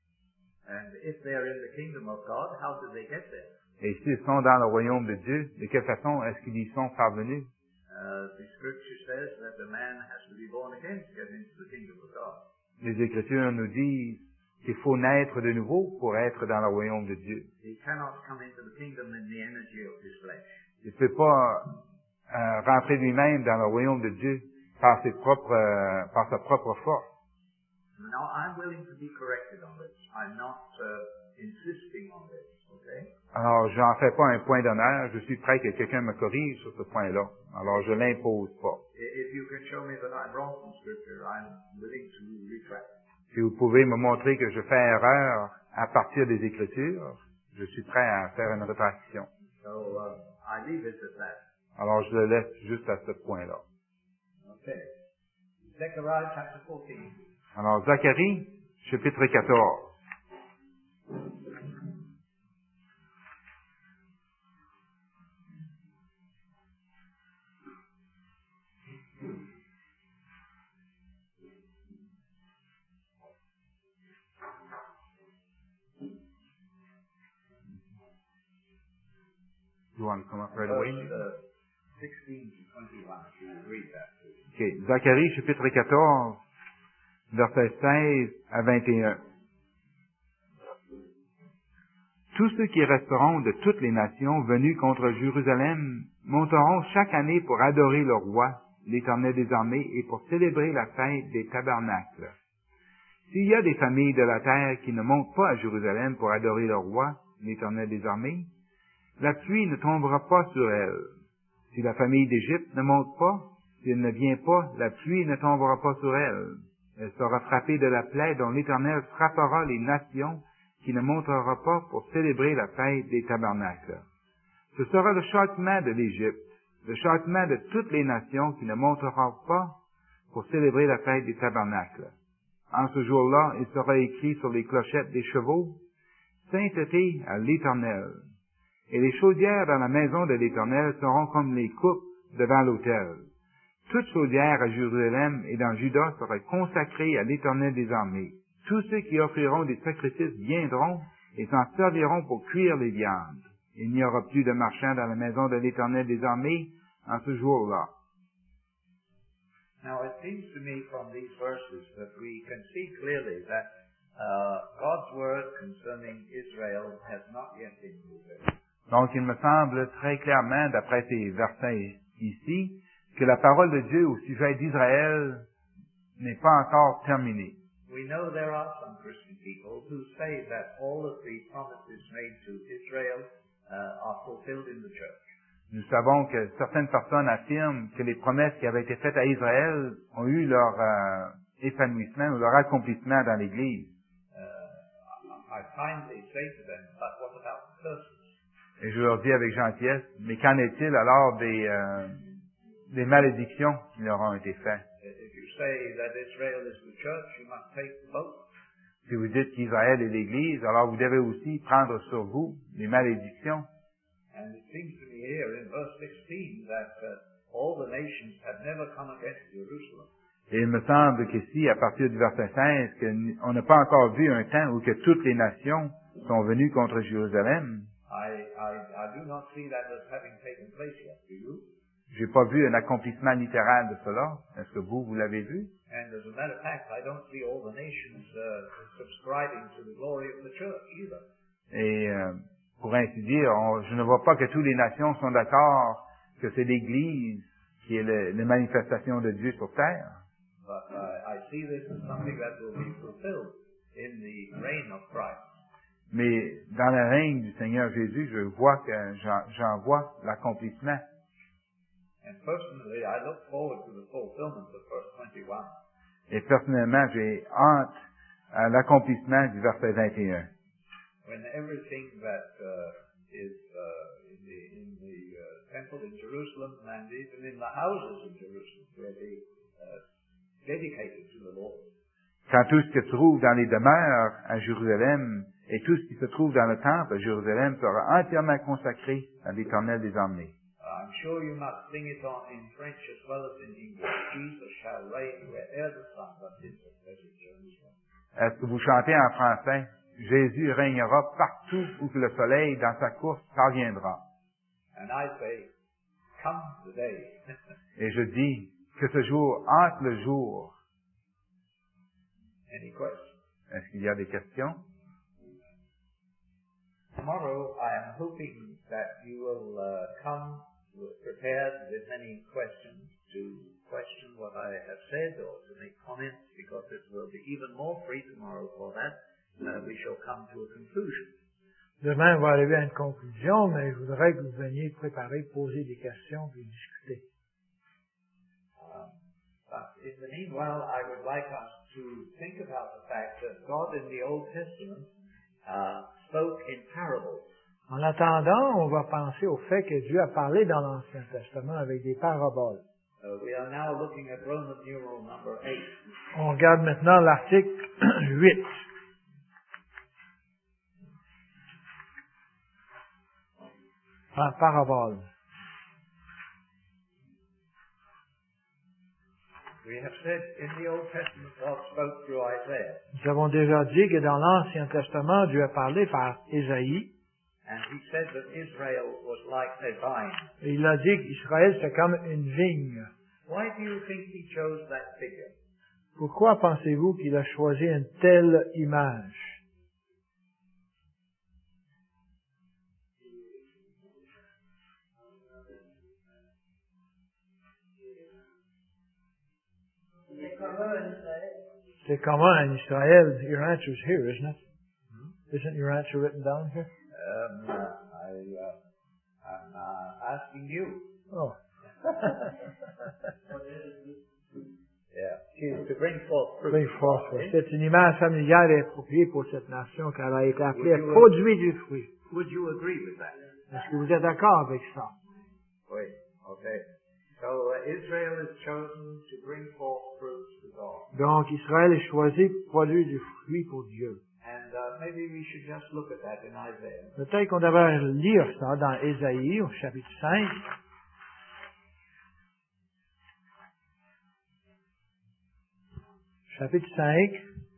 And if they're in the kingdom of God, how did they get there? Et s'ils sont dans le royaume de Dieu, de quelle façon est-ce qu'ils y sont parvenus? Uh, the scripture says that a man has to be born again to get into the kingdom of God. Les Écritures nous disent qu'il faut naître de nouveau pour être dans le royaume de Dieu. He cannot come into the kingdom in the energy of his flesh. Il ne peut pas euh, rentrer lui-même dans le royaume de Dieu par ses propres, euh, par sa propre force. Now, I'm willing to be corrected on this. I'm not uh, insisting on this, okay? Alors, je n'en fais pas un point d'honneur. Je suis prêt que quelqu'un me corrige sur ce point-là. Alors, je l'impose pas. I- If you can show me that I'm wrong from scripture, I'm willing to retract. Si vous pouvez me montrer que je fais erreur à partir des Écritures, je suis prêt à faire une rétraction. So, uh, I leave it at that. Alors, je le laisse juste à ce point-là. Okay. Zechariah chapter fourteen. Alors, Zacharie, chapitre quatorze. You want to come up right away? Verse, uh, sixteen to twenty-one. If you read that, please. OK. Zacharie, chapitre quatorze, versets seize à vingt et un. Tous ceux qui resteront de toutes les nations venues contre Jérusalem monteront chaque année pour adorer le roi, l'Éternel des armées, et pour célébrer la fête des tabernacles. S'il y a des familles de la terre qui ne montent pas à Jérusalem pour adorer le roi, l'Éternel des armées, la pluie ne tombera pas sur elles. Si la famille d'Égypte ne monte pas, si elle ne vient pas, la pluie ne tombera pas sur elle. Elle sera frappée de la plaie dont l'Éternel frappera les nations qui ne montera pas pour célébrer la fête des tabernacles. Ce sera le châtiment de l'Égypte, le châtiment de toutes les nations qui ne monteront pas pour célébrer la fête des tabernacles. En ce jour-là, il sera écrit sur les clochettes des chevaux, Sainteté à l'Éternel. Et les chaudières dans la maison de l'Éternel seront comme les coupes devant l'autel. Toute chaudière à Jérusalem et dans Juda sera consacrée à l'Éternel des armées. Tous ceux qui offriront des sacrifices viendront et s'en serviront pour cuire les viandes. Il n'y aura plus de marchands dans la maison de l'Éternel des armées en ce jour-là. Now, it seems to me from these verses that we can see clearly that uh, God's word concerning Israel has not yet been fulfilled. Donc, il me semble très clairement, d'après ces versets ici, que la parole de Dieu au sujet d'Israël n'est pas encore terminée. We know there are some Christian people who say that all of the promises made to Israel uh, are fulfilled in the church. Nous savons que certaines personnes affirment que les promesses qui avaient été faites à Israël ont eu leur euh, épanouissement ou leur accomplissement dans l'Église. Uh, I kindly say to them, but what about the curses? Et je leur dis avec gentillesse, mais qu'en est-il alors des, euh, des malédictions qui leur ont été faites? If you say that Israel is the church, you must take both. Si vous dites qu'Israël est l'Église, alors vous devez aussi prendre sur vous les malédictions. And it seems to me here in verse sixteen that uh, all the nations have never come against Jerusalem. Et il me semble qu'ici, à partir du verset seize, qu'on n'a pas encore vu un temps où que toutes les nations sont venues contre Jérusalem. I, I, I do not see that as having taken place yet, do you? J'ai pas vu un accomplissement littéral de cela. Est-ce que vous, vous l'avez vu? And as a matter of fact, I don't see all the nations uh, subscribing to the glory of the church either. Et euh, pour ainsi dire, on, je ne vois pas que toutes les nations sont d'accord que c'est l'Église qui est le, la manifestation de Dieu sur terre. But uh, I see this as something that will be fulfilled in the reign of Christ. Mais dans le règne du Seigneur Jésus, je vois que j'en, j'en vois l'accomplissement. And personally, I look forward to the fulfillment of verse twenty-one. Et personnellement, j'ai hâte à l'accomplissement du verset vingt et un. When everything that uh, is uh, in the, in the uh, temple in Jerusalem and even in the houses in Jerusalem will be uh, dedicated to the Lord. Quand tout ce qui se trouve dans les demeures à Jérusalem et tout ce qui se trouve dans le temple à Jérusalem sera entièrement consacré à l'Éternel des armées. I'm sure you must sing it on in French as well as in English. Jesus shall reign wherever the sun rises at Jerusalem. Est-ce que vous chantez en français? Jésus régnera partout où que le soleil dans sa course parviendra. And I say, come the day. Et je dis que ce jour hante le jour. Any questions? Est-ce qu'il y a des questions? Tomorrow I am hoping that you will uh, come prepared with many questions to question what I have said or to make comments, because it will be even more free tomorrow for that. Uh, we shall come to a conclusion. Demain, on va arriver à une conclusion, mais je voudrais que vous veniez préparer, poser des questions et discuter. Um, but in the meanwhile, I would like us to think about the fact that God in the Old Testament uh, spoke in parables. En attendant, on va penser au fait que Dieu a parlé dans l'Ancien Testament avec des paraboles. Uh, we are now looking at Roman numeral number eight. On regarde maintenant l'article huit. En parabole. We have said in the Old Testament God spoke through Isaiah. Nous avons déjà dit que dans l'Ancien Testament, Dieu a parlé par Ésaïe. And he said that Israel was like a vine. Et il a dit qu'Israël, c'est comme une vigne. Why do you think he chose that figure? Pourquoi pensez-vous qu'il a choisi une telle image? C'est commun en Israël. Your answer is here, isn't it? Hmm? Isn't your answer written down here? Um, I, uh, I'm uh, asking you. Oh. Yeah, she's to bring forth fruit. Bring forth fruit. C'est une image familiale et appropriée pour cette nation car elle a été appelée à Would you- produire du fruit. Would you agree with that? Est-ce que vous êtes d'accord avec ça? Oui, okay. So uh, Israel is chosen to bring forth fruit to God. Donc, Israël est choisi pour produire du fruit pour Dieu. And uh, maybe we should just look at that in Isaiah. Peut-être qu'on devrait lire ça dans Ésaïe, au chapitre cinq. Chapitre cinq.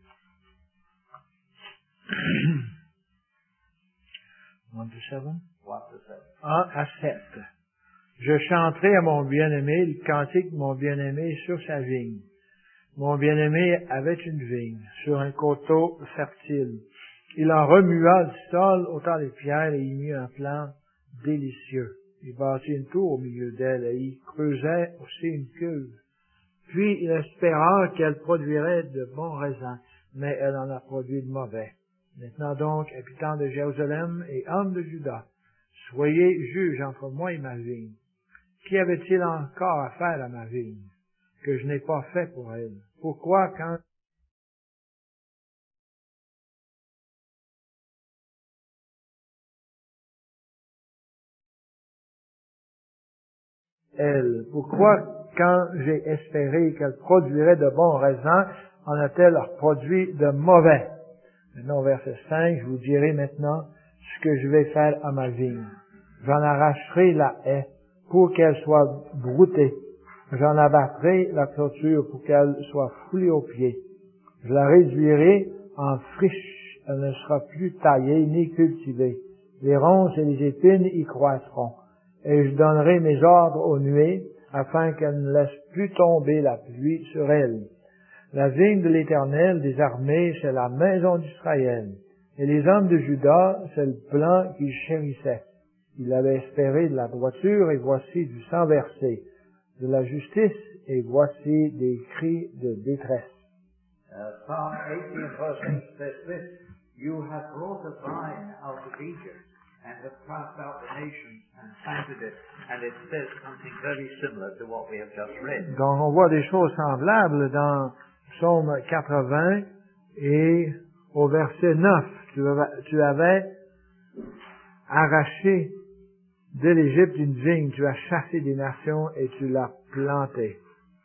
one to seven. One to seven. un à sept. Je chanterai à mon bien-aimé le cantique de mon bien-aimé sur sa vigne. Mon bien-aimé avait une vigne sur un coteau fertile. Il en remua du sol autant les pierres et y mit un plan délicieux. Il bâtit une tour au milieu d'elle et y creusait aussi une cuve. Puis il espéra qu'elle produirait de bons raisins, mais elle en a produit de mauvais. Maintenant donc, habitants de Jérusalem et hommes de Juda, soyez juges entre moi et ma vigne. Qu'y avait-il encore à faire à ma vigne, que je n'ai pas fait pour elle? Pourquoi, quand elle, pourquoi, quand j'ai espéré qu'elle produirait de bons raisins, en a-t-elle produit de mauvais? Maintenant, au verset cinq, je vous dirai maintenant ce que je vais faire à ma vigne. J'en arracherai la haie pour qu'elle soit broutée. J'en abattrai la clôture pour qu'elle soit foulée aux pieds. Je la réduirai en friche. Elle ne sera plus taillée ni cultivée. Les ronces et les épines y croîtront. Et je donnerai mes ordres aux nuées afin qu'elles ne laissent plus tomber la pluie sur elle. La vigne de l'Éternel des armées, c'est la maison d'Israël. Et les hommes de Juda, c'est le plan qu'il chérissait. Il avait espéré de la droiture, et voici du sang versé, de la justice, et voici des cris de détresse. Uh, Psalm eighteen verse eight says this, You have brought a vine out of Egypt, and have cast out the nations, and planted it. And it says something very similar to what we have just read. Donc on voit des choses semblables dans Psaume quatre-vingts, et au verset neuf, tu avais, tu avais arraché de l'Égypte une vigne, tu as chassé des nations et tu l'as plantée.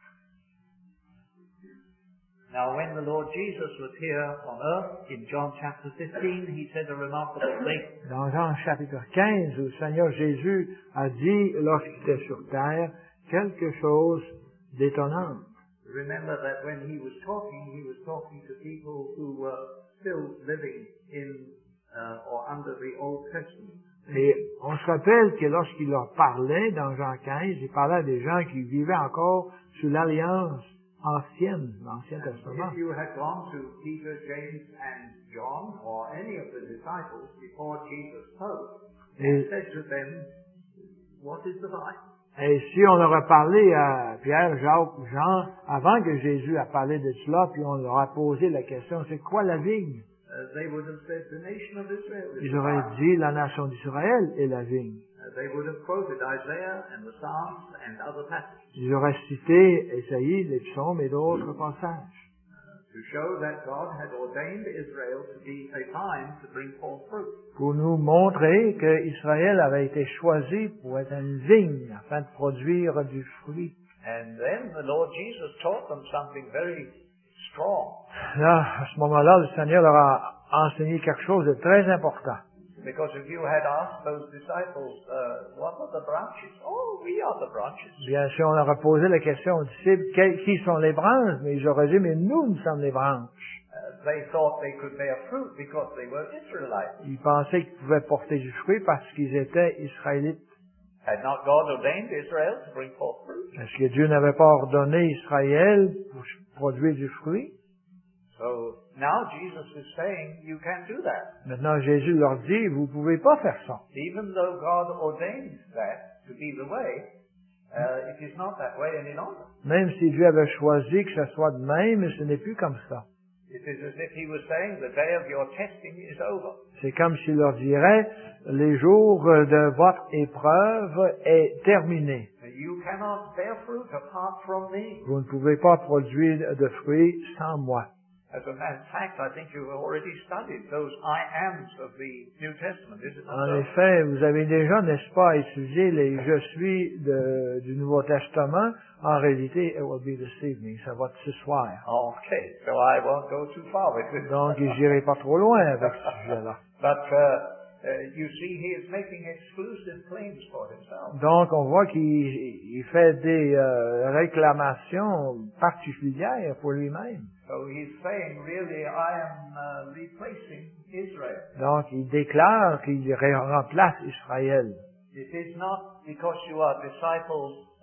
Now when the Lord Jesus was here on earth, in John chapter fifteen, he said a remarkable thing. Dans Jean chapitre quinze, le Seigneur Jésus a dit, lorsqu'il était sur terre, quelque chose d'étonnant. Remember that when he was talking, he was talking to people who were still living in uh, or under the Old Testament. Et on se rappelle que lorsqu'il leur parlait dans Jean quinze, il parlait à des gens qui vivaient encore sous l'alliance ancienne, l'Ancien Testament. If you had gone to Peter, James and John, or any of the disciples before Jesus spoke, and said to them, what is the vine? Et si on aurait parlé à Pierre, Jacques ou Jean, avant que Jésus a parlé de cela, puis on leur a posé la question, c'est quoi la vigne? Uh, they would have said, the nation of Israel is Ils the auraient vine. dit, la nation d'Israël est la vigne. Uh, they would have quoted Isaiah and the Psalms and other passages. Ils auraient cité Ésaïe, les psaumes et d'autres passages. To show that God had ordained Israel to be a vine to bring forth fruit. Pour nous montrer que Israël avait été choisi pour être une vigne afin de produire du fruit. And then the Lord Jesus taught them something very strong. Là, à ce moment-là, le Seigneur leur a enseigné quelque chose de très important. Because if you had asked those disciples, uh, what are the branches? Oh, we are the branches. Bien sûr, on leur a posé la question aux disciples, quels- qui sont les branches? Mais ils auraient dit, mais nous, nous sommes les branches. Uh, they thought they could bear fruit because they were Israelites. Ils pensaient qu'ils pouvaient porter du fruit parce qu'ils étaient Israélites. Had not God ordained Israel to bring forth fruit? Est-ce que Dieu n'avait pas ordonné Israël pour produire du fruit? So now Jesus is saying you can do that. Maintenant, Jésus leur dit, vous pouvez pas faire ça. Even though God ordained that to be the way, uh, it is not that way any longer. Même si Dieu avait choisi que ce soit de même, ce n'est plus comme ça. It is as if he was saying the day of your testing is over. C'est comme s'il leur dirait, les jours de votre épreuve est terminé. You cannot bear fruit apart from me. Vous ne pouvez pas produire de fruits sans moi. As a matter of fact, I think you've already studied those I ams of the New Testament, is it not En so? effet, vous avez déjà, n'est-ce pas, étudié les je suis de- du Nouveau Testament. En réalité, it will be this evening. Ça va être ce soir. Okay, so I won't go too far with it. Donc, j'irai pas trop loin avec ce sujet-là. But uh, uh, you see, he is making exclusive claims for himself. Donc, on voit qu'il il fait des euh, réclamations particulières pour lui-même. So he's saying, really, I am uh, replacing Israel. Donc, il déclare qu'il ré- remplace Israël. It is not because you are disciples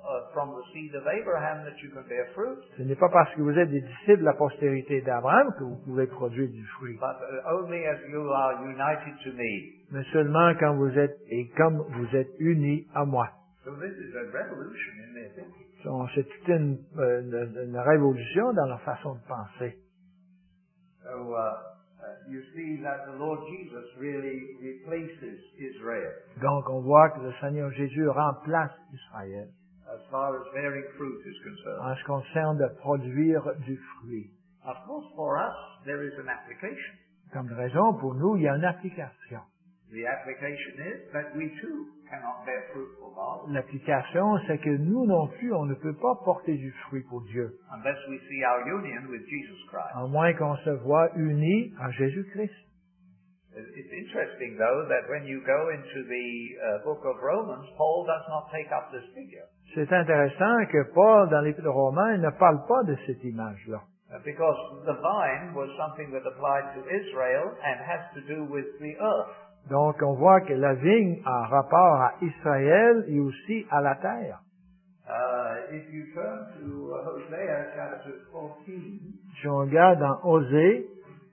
uh, from the seed of Abraham that you can bear fruit. Ce n'est pas parce que vous êtes des disciples de la postérité d'Abraham que vous pouvez produire du fruit. But uh, only as you are united to me. Mais seulement quand vous êtes, et comme vous êtes unis à moi. So this is a revolution in their thinking. Donc, c'est toute une, une, une révolution dans leur façon de penser. So, uh, uh, you see that the Lord Jesus really replaces Israel Donc, on voit que le Seigneur Jésus remplace Israël as far as bearing fruit is concerned. en ce qui concerne de produire du fruit. Of course, for us, there is an application. Comme raison, pour nous, il y a une application. The application is that we too cannot bear fruit for God L'application, c'est que nous non plus, on ne peut pas porter du fruit pour Dieu, unless we see our union with Jesus Christ. à moins qu'on se voit unis à Jésus-Christ. It's interesting, though, that when you go into the uh, book of Romans, Paul does not take up this figure. C'est intéressant que Paul, dans l'Épître aux Romains, ne parle pas de cette image-là. Uh, because the vine was something that applied to Israel and has to do with the earth. Donc, on voit que la vigne a rapport à Israël et aussi à la terre. Uh, if you turn to uh, Hosea chapter fourteen, Si on regarde dans Osée,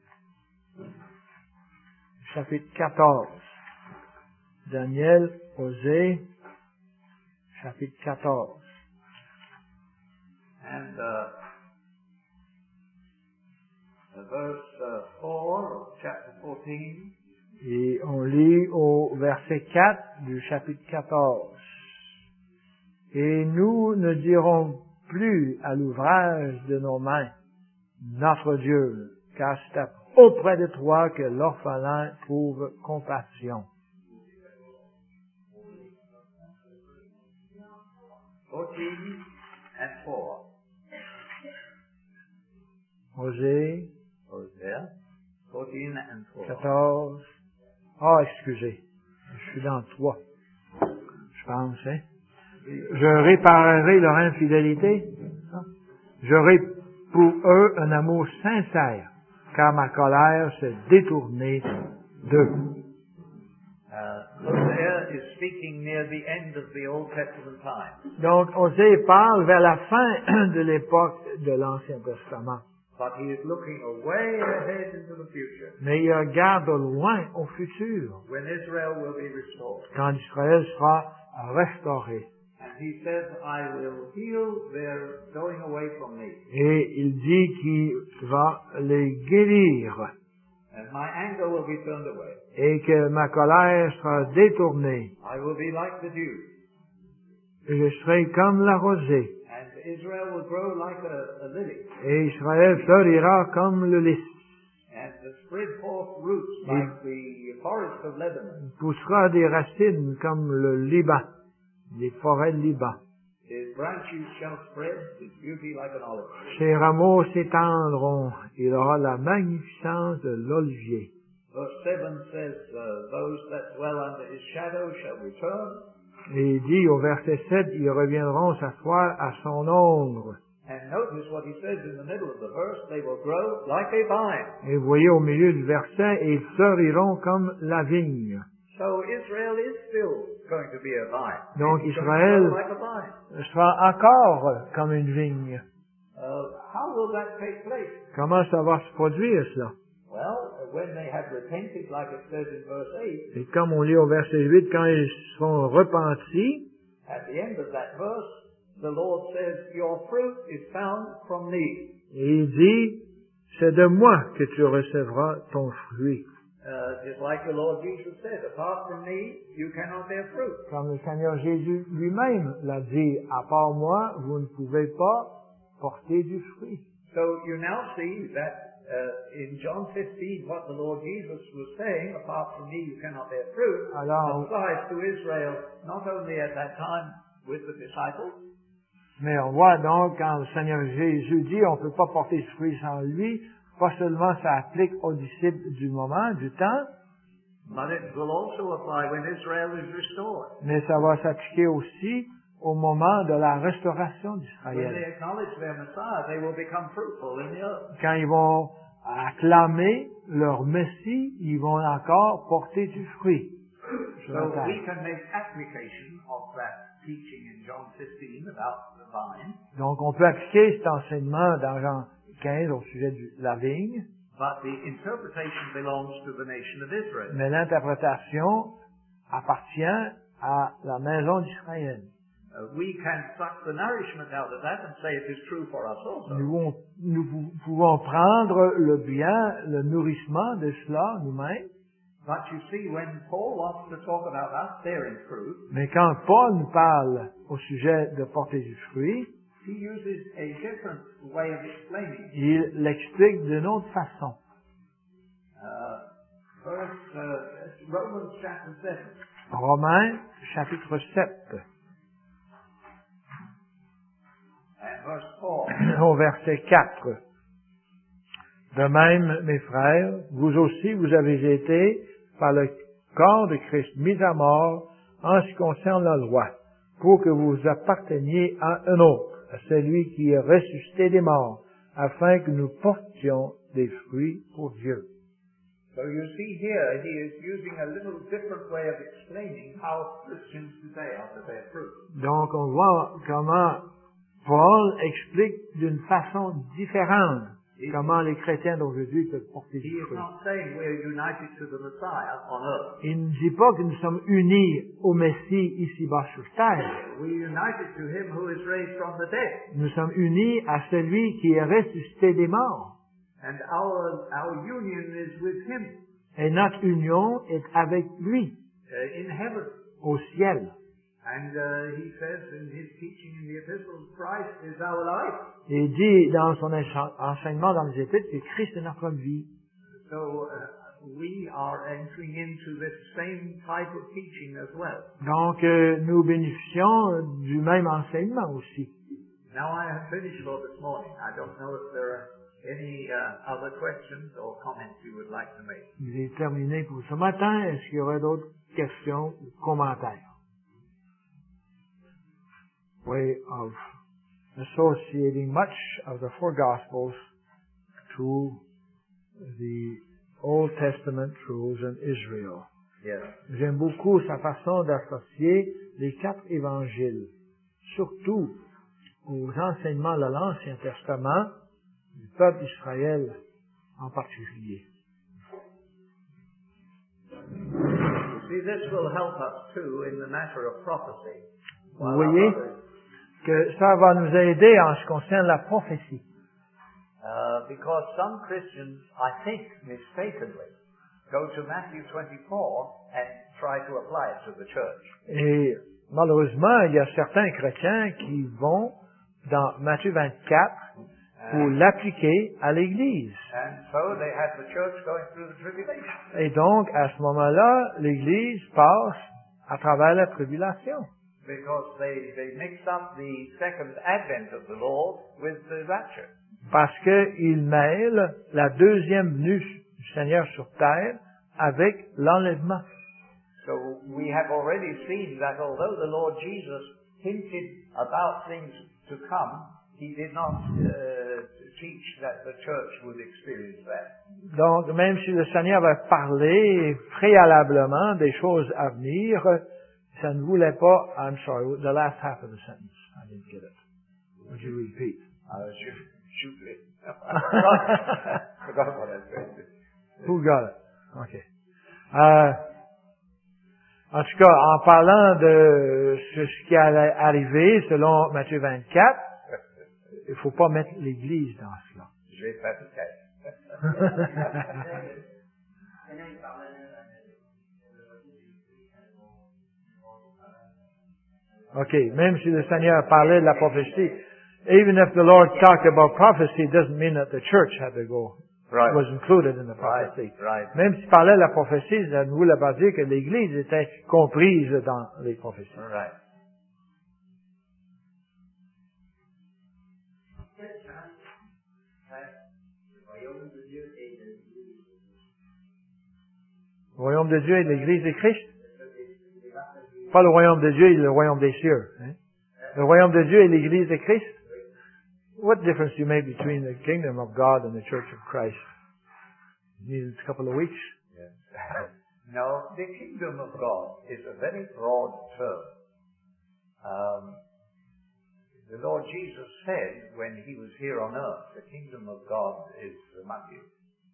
chapitre quatorze. Daniel, Osée, chapitre quatorze. and uh, uh, verse uh, four of chapter fourteen, Et on lit au verset quatre du chapitre quatorze. Et nous ne dirons plus à l'ouvrage de nos mains, notre Dieu, car c'est auprès de toi que l'orphelin trouve compassion. fourteen and four. Osée, Hosea fourteen and four. quatorze. Ah, excusez. Je suis dans le trois. Je pense, hein. Je réparerai leur infidélité. J'aurai pour eux un amour sincère, car ma colère s'est détournée d'eux. Uh, Hosea is speaking near the end of the Old Testament time, Donc, Osée parle vers la fin de l'époque de l'Ancien Testament. but he is looking away ahead into the future, Mais il regarde loin au futur, when Israel will be restored. quand Israël sera restauré. And he says, I will heal their going away from me, Et il dit qu'il va les guérir and my anger will be turned away. et que ma colère sera détournée. I will be like the dew, Et je serai comme la rosée. and Israel will grow like a, a lily, Et Israël fleurira comme le lys. and spread forth roots like the forest of Lebanon. Il poussera des racines comme le Liban, des forêts de Liban. His branches shall spread, his beauty like an olive tree. Ses rameaux s'étendront. Il aura la magnificence de l'olivier. Verse seven says, uh, those that dwell under his shadow shall return, Et il dit au verset sept, ils reviendront s'asseoir à son ombre. and notice what he says in the middle of the verse, they will grow like a vine. Et vous voyez au milieu du verset, et ils fleuriront comme la vigne. So Israel is still going to be a vine. Donc It's going to Israël grow like a vine. sera encore comme une vigne. Uh, how will that take place? Comment ça va se produire, cela? Well, when they have repented, like it says in verse eight, Et comme on lit au verset huit, quand ils seront repentis, at the end of that verse, the Lord says, your fruit is found from me. et il dit, c'est de moi que tu recevras ton fruit. Uh, just like the Lord Jesus said, apart from me, you cannot bear fruit. Comme le Seigneur Jésus lui-même l'a dit, à part moi, vous ne pouvez pas porter du fruit. So you now see that uh, in John fifteen, what the Lord Jesus was saying, apart from me, you cannot bear fruit, Alors, applies to Israel, not only at that time with the disciples, mais on voit donc quand le Seigneur Jésus dit, on ne peut pas porter du fruit sans lui, pas seulement ça applique aux disciples du moment, du temps, but it will also apply when Israel is restored. mais ça va s'appliquer aussi au moment de la restauration When they d'Israël. acknowledge their Messiah, they will become fruitful in the earth. Quand ils vont acclamer leur Messie, ils vont encore porter du fruit sur So la terre. we can make application of that teaching in John fifteen about the vine. Donc, on peut appliquer cet enseignement dans Jean quinze au sujet de la vigne, But the interpretation belongs to the nation of Israel. mais l'interprétation appartient à la maison d'Israël. Uh, we can suck the nourishment out of that and say it is true for us also. Nous, on- nous pou- pouvons prendre le bien, le nourrissement de cela nous-mêmes, But you see, when Paul wants to talk about us bearing fruit, mais quand Paul nous parle au sujet de porter du fruit, he uses a different way of explaining it. il l'explique d'une autre façon. Uh, verse, uh, Romans chapter seven. Romains, chapitre sept, And verse four. au verset quatre. De même, mes frères, vous aussi vous avez été, par le corps de Christ, mis à mort en ce qui concerne la loi, pour que vous apparteniez à un autre, à celui qui est ressuscité des morts, afin que nous portions des fruits pour Dieu. So you see here, he is using a little different way of explaining how Christians today are to bear fruit. Donc, on voit comment Paul explique d'une façon différente comment les chrétiens d'aujourd'hui peuvent porter He du is fruit. not saying we are united to the Messiah on earth. Il ne dit pas que nous sommes unis au Messie ici-bas sur terre. We are united to him who is raised from the dead. Nous sommes unis à celui qui est ressuscité des morts. And our, our union is with him Et notre union est avec lui, uh, in heaven. au ciel. And uh, he says in his teaching in the epistles, Christ is our life. Et il dit dans son ense- enseignement dans les Épîtres que Christ est notre vie. So uh, we are entering into this same type of teaching as well. Donc, euh, nous bénéficions du même enseignement aussi. Now I have finished for this morning. I don't know if there are any uh, other questions or comments you would like to make. J'ai terminé pour ce matin. Est-ce qu'il y aurait d'autres questions ou commentaires? Way of associating much of the four Gospels to the Old Testament truths in Israel. Yes. J'aime beaucoup sa façon d'associer les quatre évangiles, surtout aux enseignements de l'Ancien Testament, du peuple d'Israël en particulier. See, this will help us too in the matter of prophecy. Vous While voyez our brothers- que ça va nous aider en ce qui concerne la prophétie. Uh, because some Christians, I think, mistakenly, go to Matthew twenty-four and try to apply it to the church. Et malheureusement, il y a certains chrétiens qui vont dans Matthieu vingt-quatre pour l'appliquer à l'Église. And so they had the church going through the tribulation. Et donc, à ce moment-là, l'Église passe à travers la tribulation. Because they, they mixed up the second advent of the Lord with the rapture. Parce qu'ils mêlent la deuxième venue du Seigneur sur terre avec l'enlèvement. So we have already seen that although the Lord Jesus hinted about things to come, he did not uh, teach that the church would experience that. Donc, même si le Seigneur avait parlé préalablement des choses à venir, ça ne voulait pas, I'm sorry, the last half of the sentence. I didn't get it. Would you repeat? Uh, shoot, shoot it. Forgot what I said. Who got it? OK. Euh, en tout cas, en parlant de ce ce qui allait arriver selon Matthieu vingt-quatre, il ne faut pas mettre l'Église dans cela. Je vais faire le OK. Même si le Seigneur parlait de la prophétie, even if the Lord talked about prophecy, it doesn't mean that the church had to go. Right. Was included in the Right, prophecy. right. Même s'il parlait de la prophétie, ça ne voulait pas dire que l'Église était comprise dans les prophéties. Right. Le royaume de Dieu et l'Église de Christ. Pas le royaume de Dieu et le royaume des cieux. Hein? Le royaume de Dieu et l'Église de Christ. What difference do you make between the kingdom of God and the church of Christ? You need a couple of weeks? Yes. No, the kingdom of God is a very broad term. Um, the Lord Jesus said when he was here on earth, the kingdom of God is among you.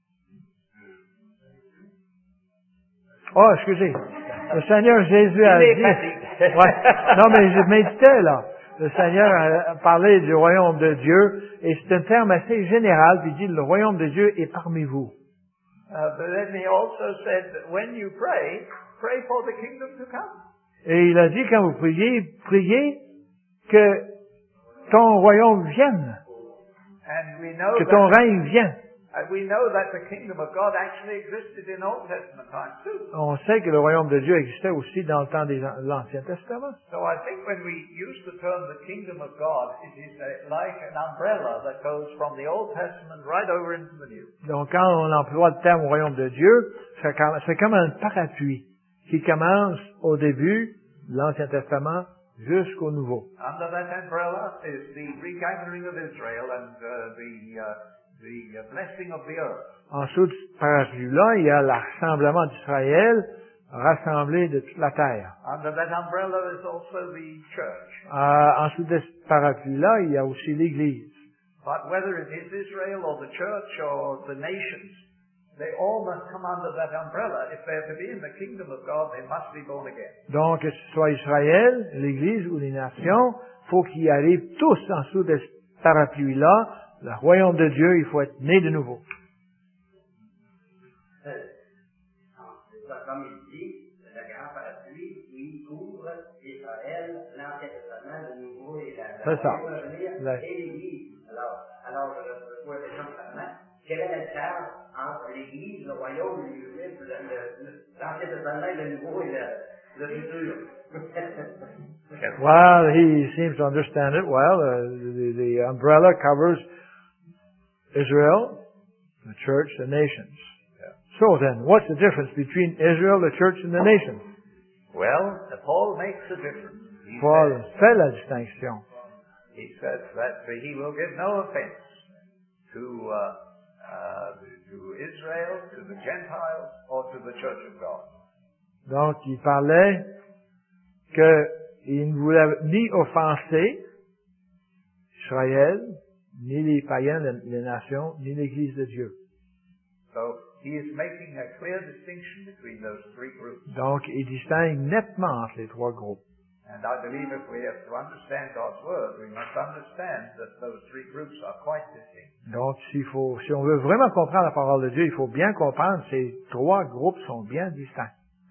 Oh, excusez. Le Seigneur Jésus a Il est dit... fatigué. Ouais. Non, mais je méditais, là. Le Seigneur a parlé du royaume de Dieu, et c'est un terme assez général, puis il dit, le royaume de Dieu est parmi vous. Uh, but then he also said that when you pray, pray for the kingdom to come. Et il a dit, quand vous priez, priez que ton royaume vienne, And we know que ton that, règne vienne. and we know that the kingdom of God actually existed in Old Testament times too. On sait que le royaume de Dieu existait aussi dans le temps des- de l'Ancien Testament. So I think when we use the term the kingdom of God, it is a, like an umbrella that goes from the Old Testament right over into the New. Donc, quand on emploie le terme royaume de Dieu, c'est comme, c'est comme un parapluie qui commence au début de l'Ancien Testament jusqu'au Nouveau. Under that umbrella is the regathering of Israel and uh, the uh, the uh, blessing of the earth. En dessous de ce parapluie-là, il y a le rassemblement d'Israël rassemblé de toute la terre. Under that umbrella is also the church. Euh, en dessous de ce parapluie-là, il y a aussi l'Église. But whether it is Israel or the church or the nations, they all must come under that umbrella. If they're to be in the kingdom of God, they must be born again. Donc, que ce soit Israël, l'Église ou les nations, faut qu'ils arrivent tous en dessous de ce parapluie-là. Le royaume de Dieu, il faut être né de nouveau. Comme il dit, le grand parapluie, il couvre Israël, l'Ancien Testament, le Nouveau et la, C'est ça. la et l'Église. Alors, alors je reçois les gens maintenant. Quelle est la différence entre l'Église, le royaume, le, le, le, l'Ancien Testament, le Nouveau et le, le futur? Well, he seems to understand it well. Uh, the, the umbrella covers Israel, the church, the nations. So then, what's the difference between Israel, the church, and the nations? Well, Paul makes a difference. He Paul says, fait la distinction. he says that he will give no offense to uh, uh, to Israel, to the Gentiles, or to the Church of God. Donc, il parlait qu'il ne voulait ni offenser Israël, ni les païens, les, les nations, ni l'Église de Dieu. So he is making a clear distinction between those three groups. Donc, il distingue nettement entre les trois groupes. And I believe if we have to understand God's Word, we must understand that those three groups are quite distinct. Donc, s'il faut, si on veut vraiment comprendre la parole de Dieu, il faut bien comprendre que ces trois groupes sont bien distincts.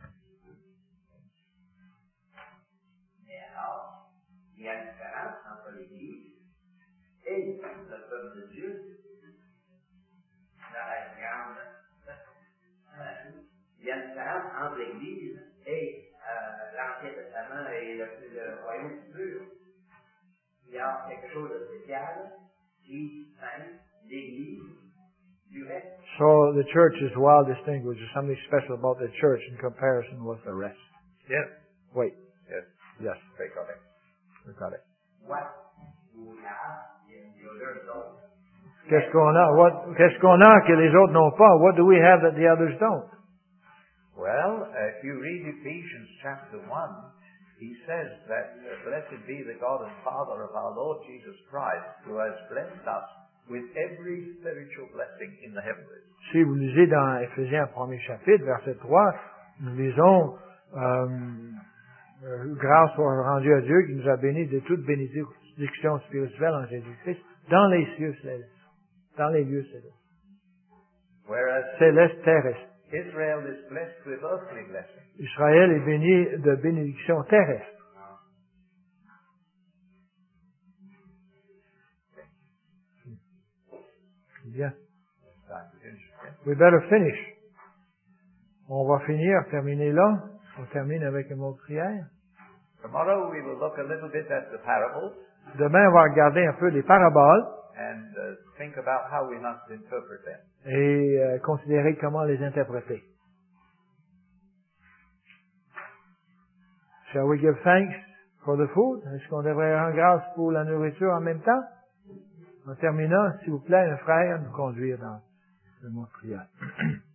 Mais alors, il y a une différence entre l'Église et le peuple de Dieu dans la grande. Il y a une différence entre l'Église et euh, l'Ancien Testament et le, le royaume futur. Il y a quelque chose de spécial qui distingue l'Église du reste. So the church is well distinguished. There's something special about the church in comparison with the rest. Yes. Wait. Yes. Yes. Very correct. We got it. What we have in the others don't. Qu'est-ce qu'on a? What, qu'est-ce qu'on a que les autres n'ont pas? What do we have that the others don't? Well, uh, if you read Ephesians chapter one, he says that uh, blessed be the God and Father of our Lord Jesus Christ, who has blessed us with every spiritual blessing in the heavenlies. Si vous lisez dans Éphésiens premier chapitre, verset trois, nous lisons euh, euh, grâce soit rendue à Dieu qui nous a bénis de toute bénédiction spirituelle en Jésus-Christ dans les cieux célestes. Dans les lieux célestes. Whereas Célestes terrestres. Israel is blessed with earthly blessings. Israël est béni de bénédictions terrestres. Bien. We better finish. On va finir, terminer là. On termine avec un mot de prière. Tomorrow we will look a little bit at the parables Demain, on va regarder un peu les paraboles and uh, think about how we must interpret them. et euh, considérer comment les interpréter. Shall we give thanks for the food? Est-ce qu'on devrait rendre grâce pour la nourriture en même temps? En terminant, s'il vous plaît, un frère, nous conduire dans le mot de prière.